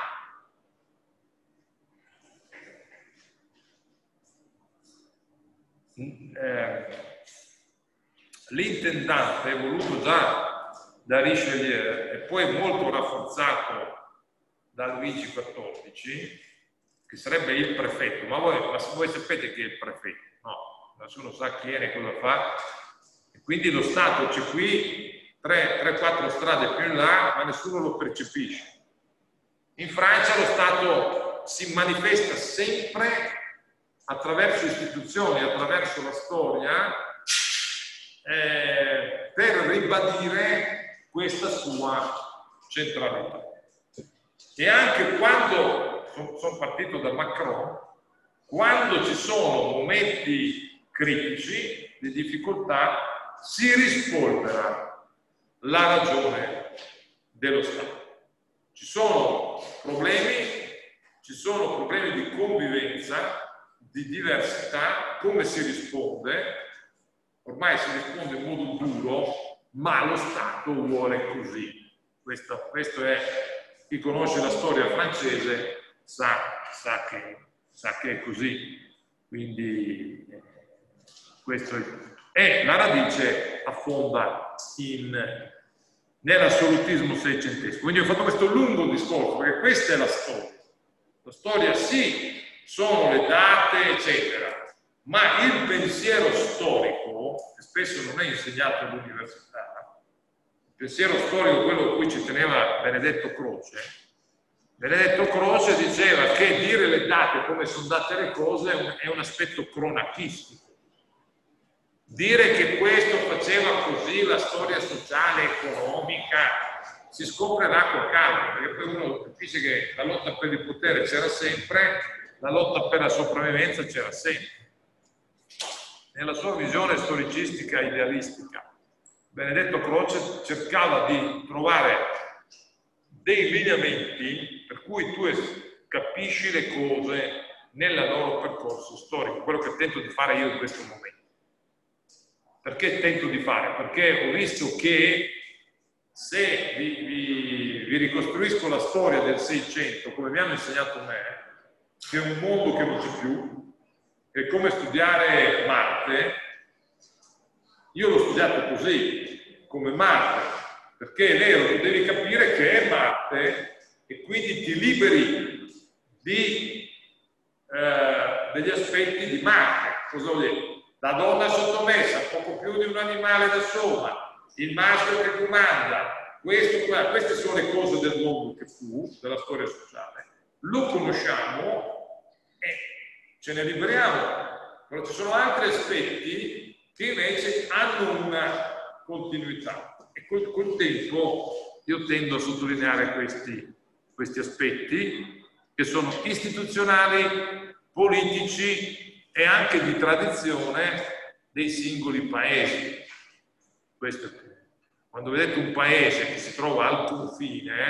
Eh, l'intendante è voluto già da Richelieu e poi molto rafforzato da Luigi quattordici, che sarebbe il prefetto. Ma voi, ma voi sapete chi è il prefetto? No, nessuno sa chi è né cosa fa. E quindi lo Stato c'è qui, tre quattro strade più in là, ma nessuno lo percepisce. In Francia lo Stato si manifesta sempre attraverso istituzioni, attraverso la storia, eh, per ribadire questa sua centralità. E anche quando, sono, sono partito da Macron, quando ci sono momenti critici, di difficoltà, si rispolvera la ragione dello Stato. Ci sono problemi, ci sono problemi di convivenza, di diversità, come si risponde? Ormai si risponde in modo duro, ma lo Stato vuole così. Questo, questo è, chi conosce la storia francese sa, sa, che, sa che è così. Quindi eh, questo è, e la radice affonda in, nell'assolutismo seicentesco. Quindi ho fatto questo lungo discorso, perché questa è la storia. La storia sì, sono le date, eccetera, ma il pensiero storico, che spesso non è insegnato all'università, il pensiero storico, quello a cui ci teneva Benedetto Croce, Benedetto Croce diceva che dire le date come sono date le cose è un, è un aspetto cronachistico. Dire che questo faceva così la storia sociale, economica, si scoprirà col caldo, perché poi uno capisce che la lotta per il potere c'era sempre, la lotta per la sopravvivenza c'era sempre. Nella sua visione storicistica idealistica, Benedetto Croce cercava di trovare dei lineamenti per cui tu capisci le cose nel loro percorso storico, quello che tento di fare io in questo momento. Perché tento di fare? Perché ho visto che se vi, vi, vi ricostruisco la storia del Seicento, come mi hanno insegnato me, che è un mondo che non c'è più, che è come studiare Marte, io l'ho studiato così, come Marte, perché è vero, tu devi capire che è Marte e quindi ti liberi di, eh, degli aspetti di Marte. Cosa vuol dire? La donna sottomessa, poco più di un animale da sola, il maschio che comanda, questo, queste sono le cose del mondo che fu, della storia sociale. Lo conosciamo e ce ne liberiamo, però ci sono altri aspetti che invece hanno una continuità e col, col tempo io tendo a sottolineare questi, questi aspetti che sono istituzionali, politici e anche di tradizione dei singoli paesi. Questo è, quando vedete un paese che si trova al confine,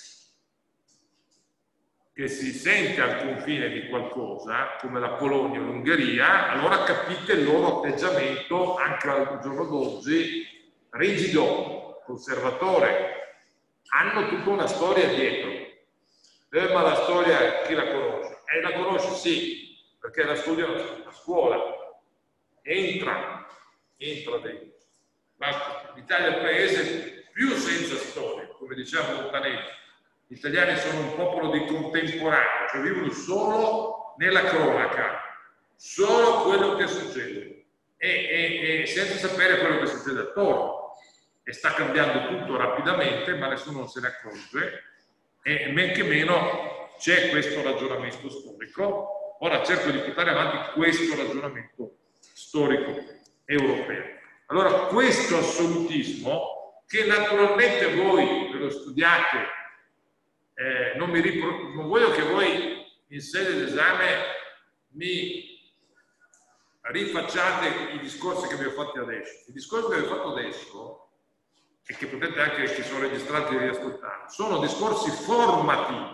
che si sente al confine di qualcosa, come la Polonia o l'Ungheria, allora capite il loro atteggiamento anche al giorno d'oggi rigido, conservatore. Hanno tutta una storia dietro. Eh, ma la storia chi la conosce? Eh, la conosce sì, perché la studiano a scuola, entra, entra dentro. L'Italia è un paese più senza storia, come diceva Montanelli. Gli italiani sono un popolo di contemporaneo, che vivono solo nella cronaca, solo quello che succede, e, e, e senza sapere quello che succede attorno. E sta cambiando tutto rapidamente, ma nessuno se ne accorge, e men che meno c'è questo ragionamento storico. Ora cerco di portare avanti questo ragionamento storico europeo. Allora questo assolutismo, che naturalmente voi ve lo studiate, eh, non, mi ripro- non voglio che voi in sede d'esame mi rifacciate i discorsi che vi ho fatti adesso. I discorsi che vi ho fatto adesso, e che potete anche, che sono registrati e riascoltare, sono discorsi formativi.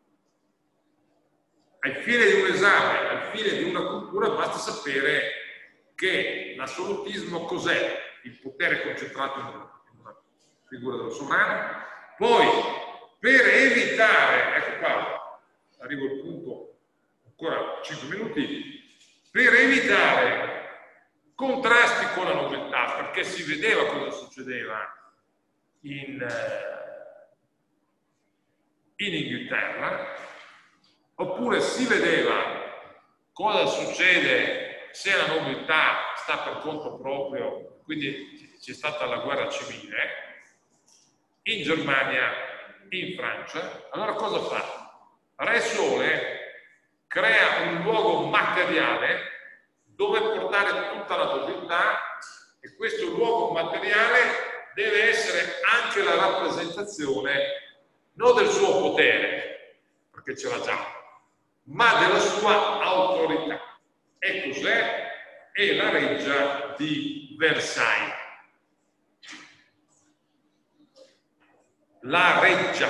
Al fine di un esame, al fine di una cultura, basta sapere che l'assolutismo cos'è? Il potere concentrato in una, in una figura dello sovrano. Poi, per evitare, ecco qua, arrivo al punto, ancora cinque minuti, per evitare contrasti con la nobiltà, perché si vedeva cosa succedeva in, in Inghilterra, oppure si vedeva cosa succede se la nobiltà sta per conto proprio, quindi c'è stata la guerra civile in Germania, in Francia. Allora cosa fa? Re Sole crea un luogo materiale dove portare tutta la nobiltà, e questo luogo materiale deve essere anche la rappresentazione non del suo potere, perché ce l'ha già, ma della sua autorità. E cos'è? È la reggia di Versailles. La reggia.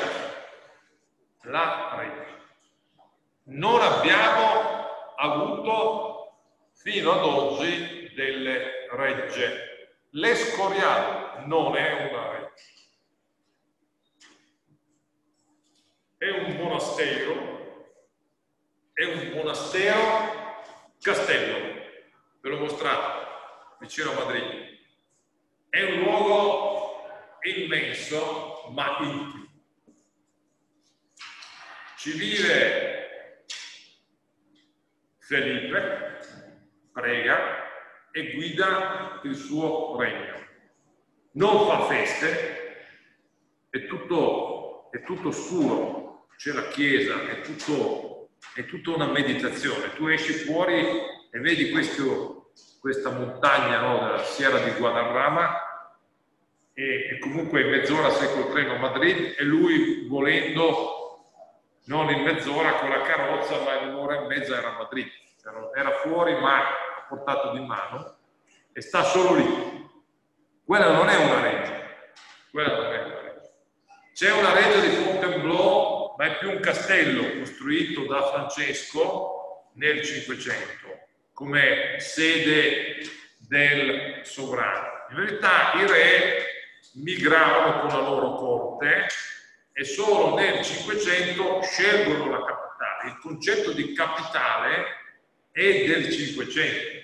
La reggia. Non abbiamo avuto fino ad oggi delle regge. L'Escorial non è una reggia. È un monastero. È un monastero castello, ve l'ho mostrato, vicino a Madrid. È un luogo immenso, ma intimo. Ci vive Felipe, prega e guida il suo regno. Non fa feste, è tutto, è tutto scuro, c'è la chiesa, è tutto... è tutta una meditazione. Tu esci fuori e vedi questo, questa montagna, no, della Sierra di Guadarrama, e, e comunque in mezz'ora sei col treno a Madrid, e lui volendo non in mezz'ora con la carrozza, ma in un'ora e mezza era a Madrid. Era fuori ma a portata di mano, e sta solo lì. Quella non è una reggia, quella non è una reggia. C'è una reggia di Fontainebleau, ma è più un castello costruito da Francesco, nel Cinquecento come sede del sovrano. In verità i re migravano con la loro corte e solo nel Cinquecento scelgono la capitale. Il concetto di capitale è del Cinquecento.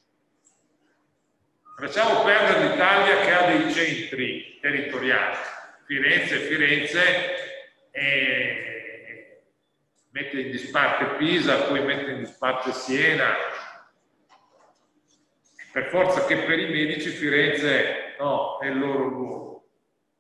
Lasciamo perdere l'Italia che ha dei centri territoriali, Firenze, Firenze, e mette in disparte Pisa, poi mette in disparte Siena. Per forza che per i medici Firenze no, è il loro luogo.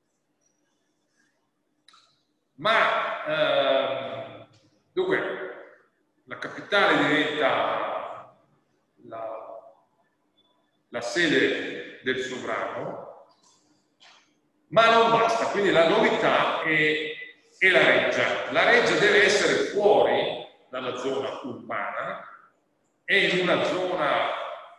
Ma eh, dunque la capitale diventa la la sede del sovrano, ma non basta, quindi la novità è, è la reggia. La reggia deve essere fuori dalla zona urbana e in una zona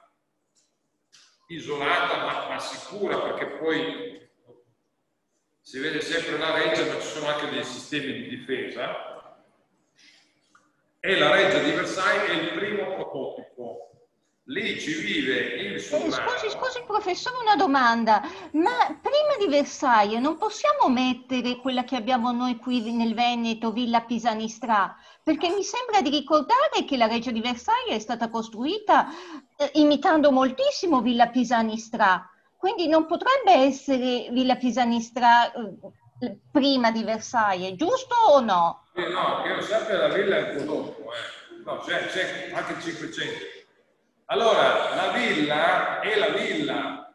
isolata ma, ma sicura, perché poi si vede sempre la reggia, ma ci sono anche dei sistemi di difesa. E la reggia di Versailles è il primo prototipo. Lì ci vive il sovrano. Eh, scusi, scusi professore, una domanda, ma prima di Versailles non possiamo mettere quella che abbiamo noi qui nel Veneto, Villa Pisanistra? Perché mi sembra di ricordare che la reggia di Versailles è stata costruita eh, imitando moltissimo Villa Pisanistra, quindi non potrebbe essere Villa Pisanistra eh, prima di Versailles, giusto o no? Eh, no, che io sappia la villa è un po' dopo, eh. No, c'è anche il Cinquecento. Allora, la villa è la villa.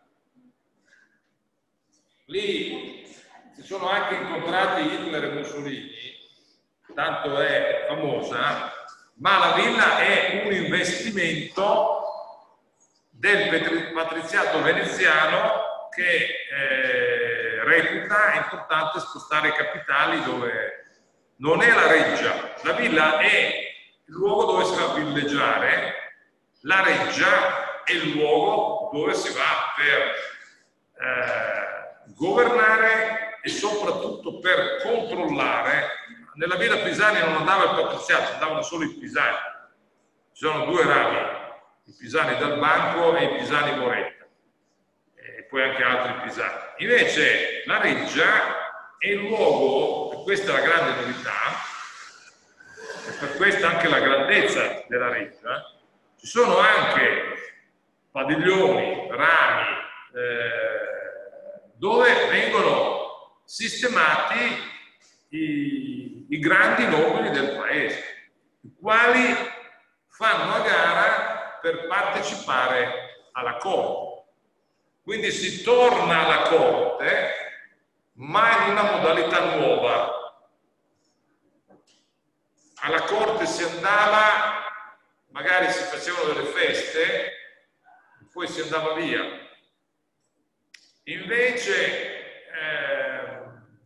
Lì si sono anche incontrati Hitler e Mussolini, tanto è famosa, ma la villa è un investimento del patriziato veneziano che eh, reputa importante spostare i capitali dove non è la reggia. La villa è il luogo dove si va a villeggiare. La reggia è il luogo dove si va per eh, governare e soprattutto per controllare. Nella Villa Pisani non andava il patriziato, andavano solo i pisani. Ci sono due rami, i pisani dal Banco e i pisani Moretta, e poi anche altri pisani. Invece la reggia è il luogo, e questa è la grande novità, e per questa anche la grandezza della reggia. Ci sono anche padiglioni, rami, eh, dove vengono sistemati i, i grandi nobili del paese, i quali fanno a gara per partecipare alla corte. Quindi si torna alla corte, ma in una modalità nuova. Alla corte si andava, magari si facevano delle feste, poi si andava via. Invece eh,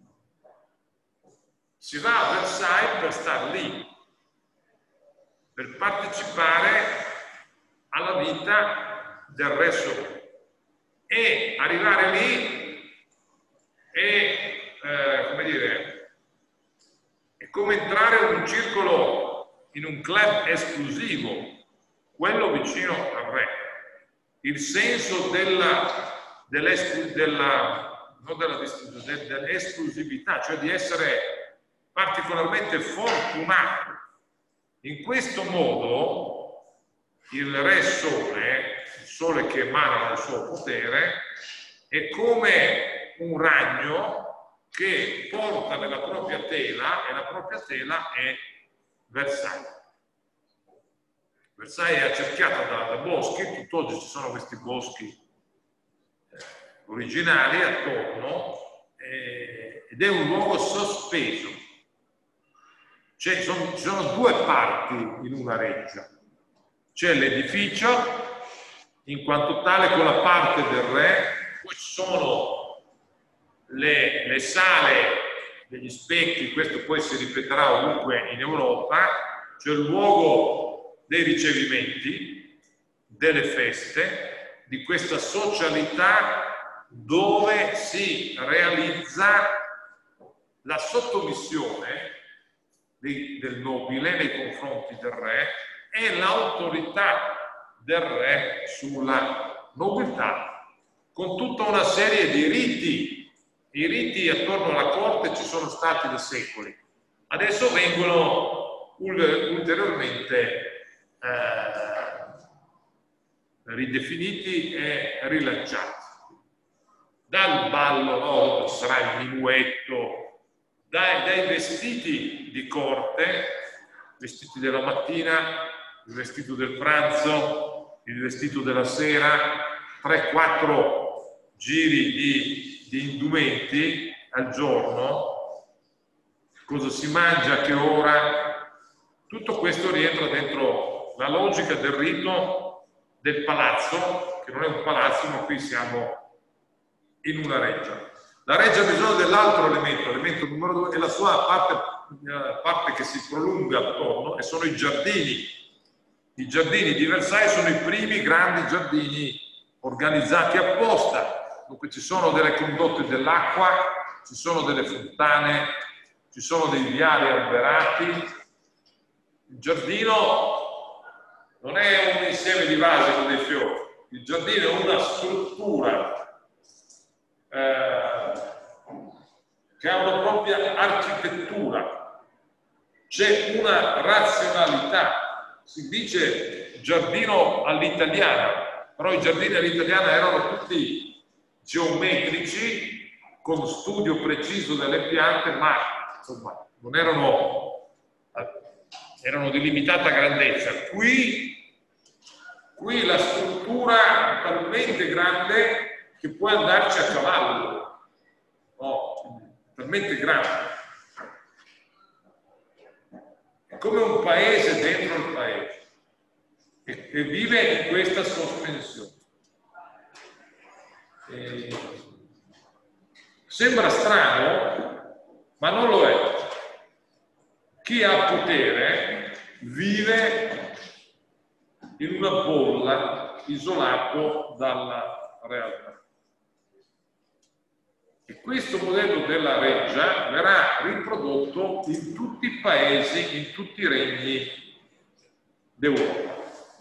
si va a Versailles per star lì, per partecipare alla vita del re sole. E arrivare lì è, eh, come dire, è come entrare in un circolo, in un club esclusivo, quello vicino al re. Il senso della, dell'esclusività, della, non della, dell'esclusività, cioè di essere particolarmente fortunato. In questo modo il re sole, il sole che emana il suo potere, è come un ragno che porta nella propria tela, e la propria tela è Versailles. Versailles è accerchiata da, da boschi, tutt'oggi ci sono questi boschi eh, originali attorno, eh, ed è un luogo sospeso. Ci sono, sono due parti in una reggia. C'è l'edificio, in quanto tale con la parte del re, poi ci sono le, le sale degli specchi, questo poi si ripeterà ovunque in Europa, cioè il luogo dei ricevimenti, delle feste, di questa socialità dove si realizza la sottomissione di, del nobile nei confronti del re è l'autorità del re sulla nobiltà, con tutta una serie di riti. I riti attorno alla corte ci sono stati da secoli, adesso vengono ulteriormente eh, ridefiniti e rilanciati. Dal ballo, no, ci sarà il minuetto, dai, dai vestiti di corte, vestiti della mattina, il vestito del pranzo, il vestito della sera, tre quattro giri di, di indumenti al giorno, cosa si mangia, a che ora, tutto questo rientra dentro la logica del rito del palazzo, che non è un palazzo, ma qui siamo in una reggia. La reggia ha bisogno dell'altro elemento, elemento numero due, è la sua parte, parte che si prolunga attorno, e sono i giardini. I giardini di Versailles sono i primi grandi giardini organizzati apposta. Dunque ci sono delle condotte dell'acqua, ci sono delle fontane, ci sono dei viali alberati. Il giardino non è un insieme di vasi con dei fiori, il giardino è una struttura Eh, che ha una propria architettura, c'è una razionalità. Si dice giardino all'italiana, però i giardini all'italiana erano tutti geometrici, con studio preciso delle piante, ma insomma non erano, erano di limitata grandezza. Qui, qui la struttura è talmente grande che puoi andarci a cavallo, no, talmente grande. È come un paese dentro il paese, e, e vive in questa sospensione. E sembra strano, ma non lo è. Chi ha potere vive in una bolla, isolato dalla realtà. E questo modello della reggia verrà riprodotto in tutti i paesi, in tutti i regni d'Europa.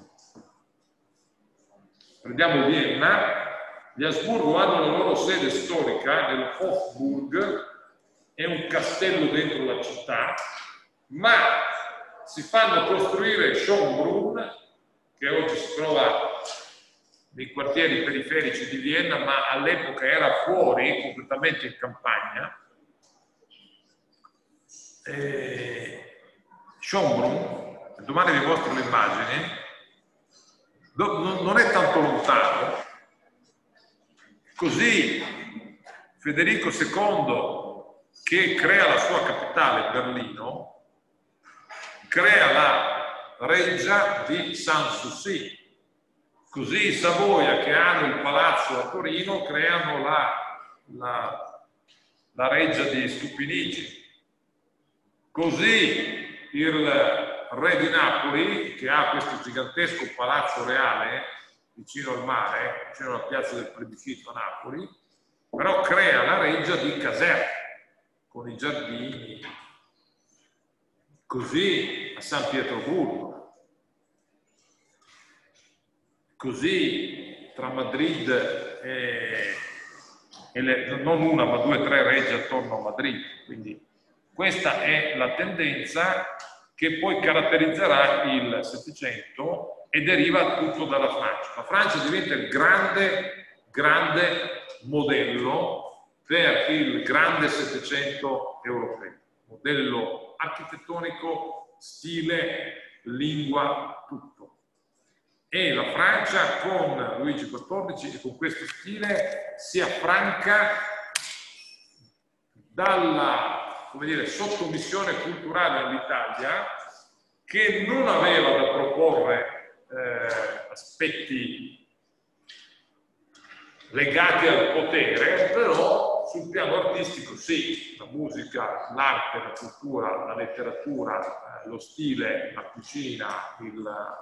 Prendiamo Vienna. Gli Asburgo hanno la loro sede storica nel Hofburg, è un castello dentro la città, ma si fanno costruire Schönbrunn, che oggi si trova nei quartieri periferici di Vienna, ma all'epoca era fuori, completamente in campagna. E Schönbrunn, domani vi mostro le immagini, non è tanto lontano. Così Federico secondo, che crea la sua capitale, Berlino, crea la reggia di Sanssouci. Così i Savoia, che hanno il palazzo a Torino, creano la, la, la reggia di Stupinici. Così il re di Napoli, che ha questo gigantesco palazzo reale vicino al mare, vicino alla piazza del Plebiscito a Napoli, però crea la reggia di Caserta, con i giardini. Così a San Pietroburgo. Così tra Madrid e, e le, non una ma due o tre regge attorno a Madrid. Quindi questa è la tendenza che poi caratterizzerà il Settecento e deriva tutto dalla Francia. La Francia diventa il grande, grande modello per il grande Settecento europeo. Modello architettonico, stile, lingua, tutto. E la Francia con Luigi quattordici e con questo stile si affranca dalla, come dire, sottomissione culturale all'Italia, che non aveva da proporre eh, aspetti legati al potere, però sul piano artistico sì, la musica, l'arte, la cultura, la letteratura, eh, lo stile, la cucina, il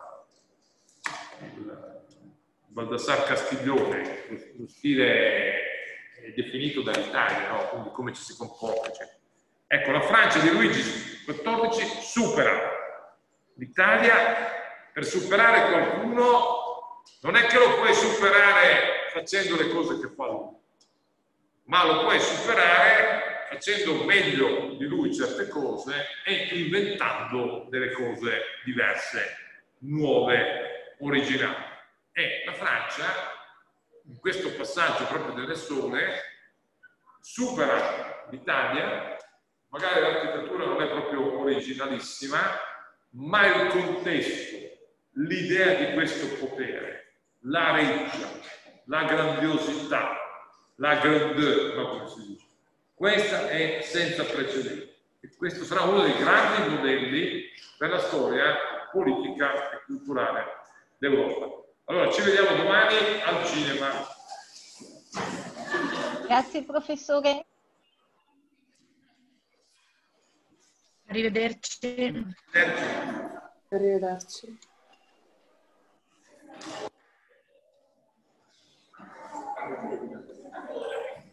il Baldassar Castiglione, lo stile è definito dall'Italia, no? Quindi come ci si comporta. Cioè. Ecco, la Francia di Luigi quattordici supera l'Italia per superare qualcuno non è che lo puoi superare facendo le cose che fa lui, ma lo puoi superare facendo meglio di lui certe cose e inventando delle cose diverse, nuove, originali. E la Francia, in questo passaggio proprio delle sole, supera l'Italia. Magari l'architettura non è proprio originalissima, ma il contesto, l'idea di questo potere, la reggia, la grandiosità, la grandeur, no, come si dice, questa è senza precedenti. E questo sarà uno dei grandi modelli per la storia politica e culturale d'Europa. Allora, ci vediamo domani al cinema. Grazie professore. Arrivederci. Arrivederci. Arrivederci.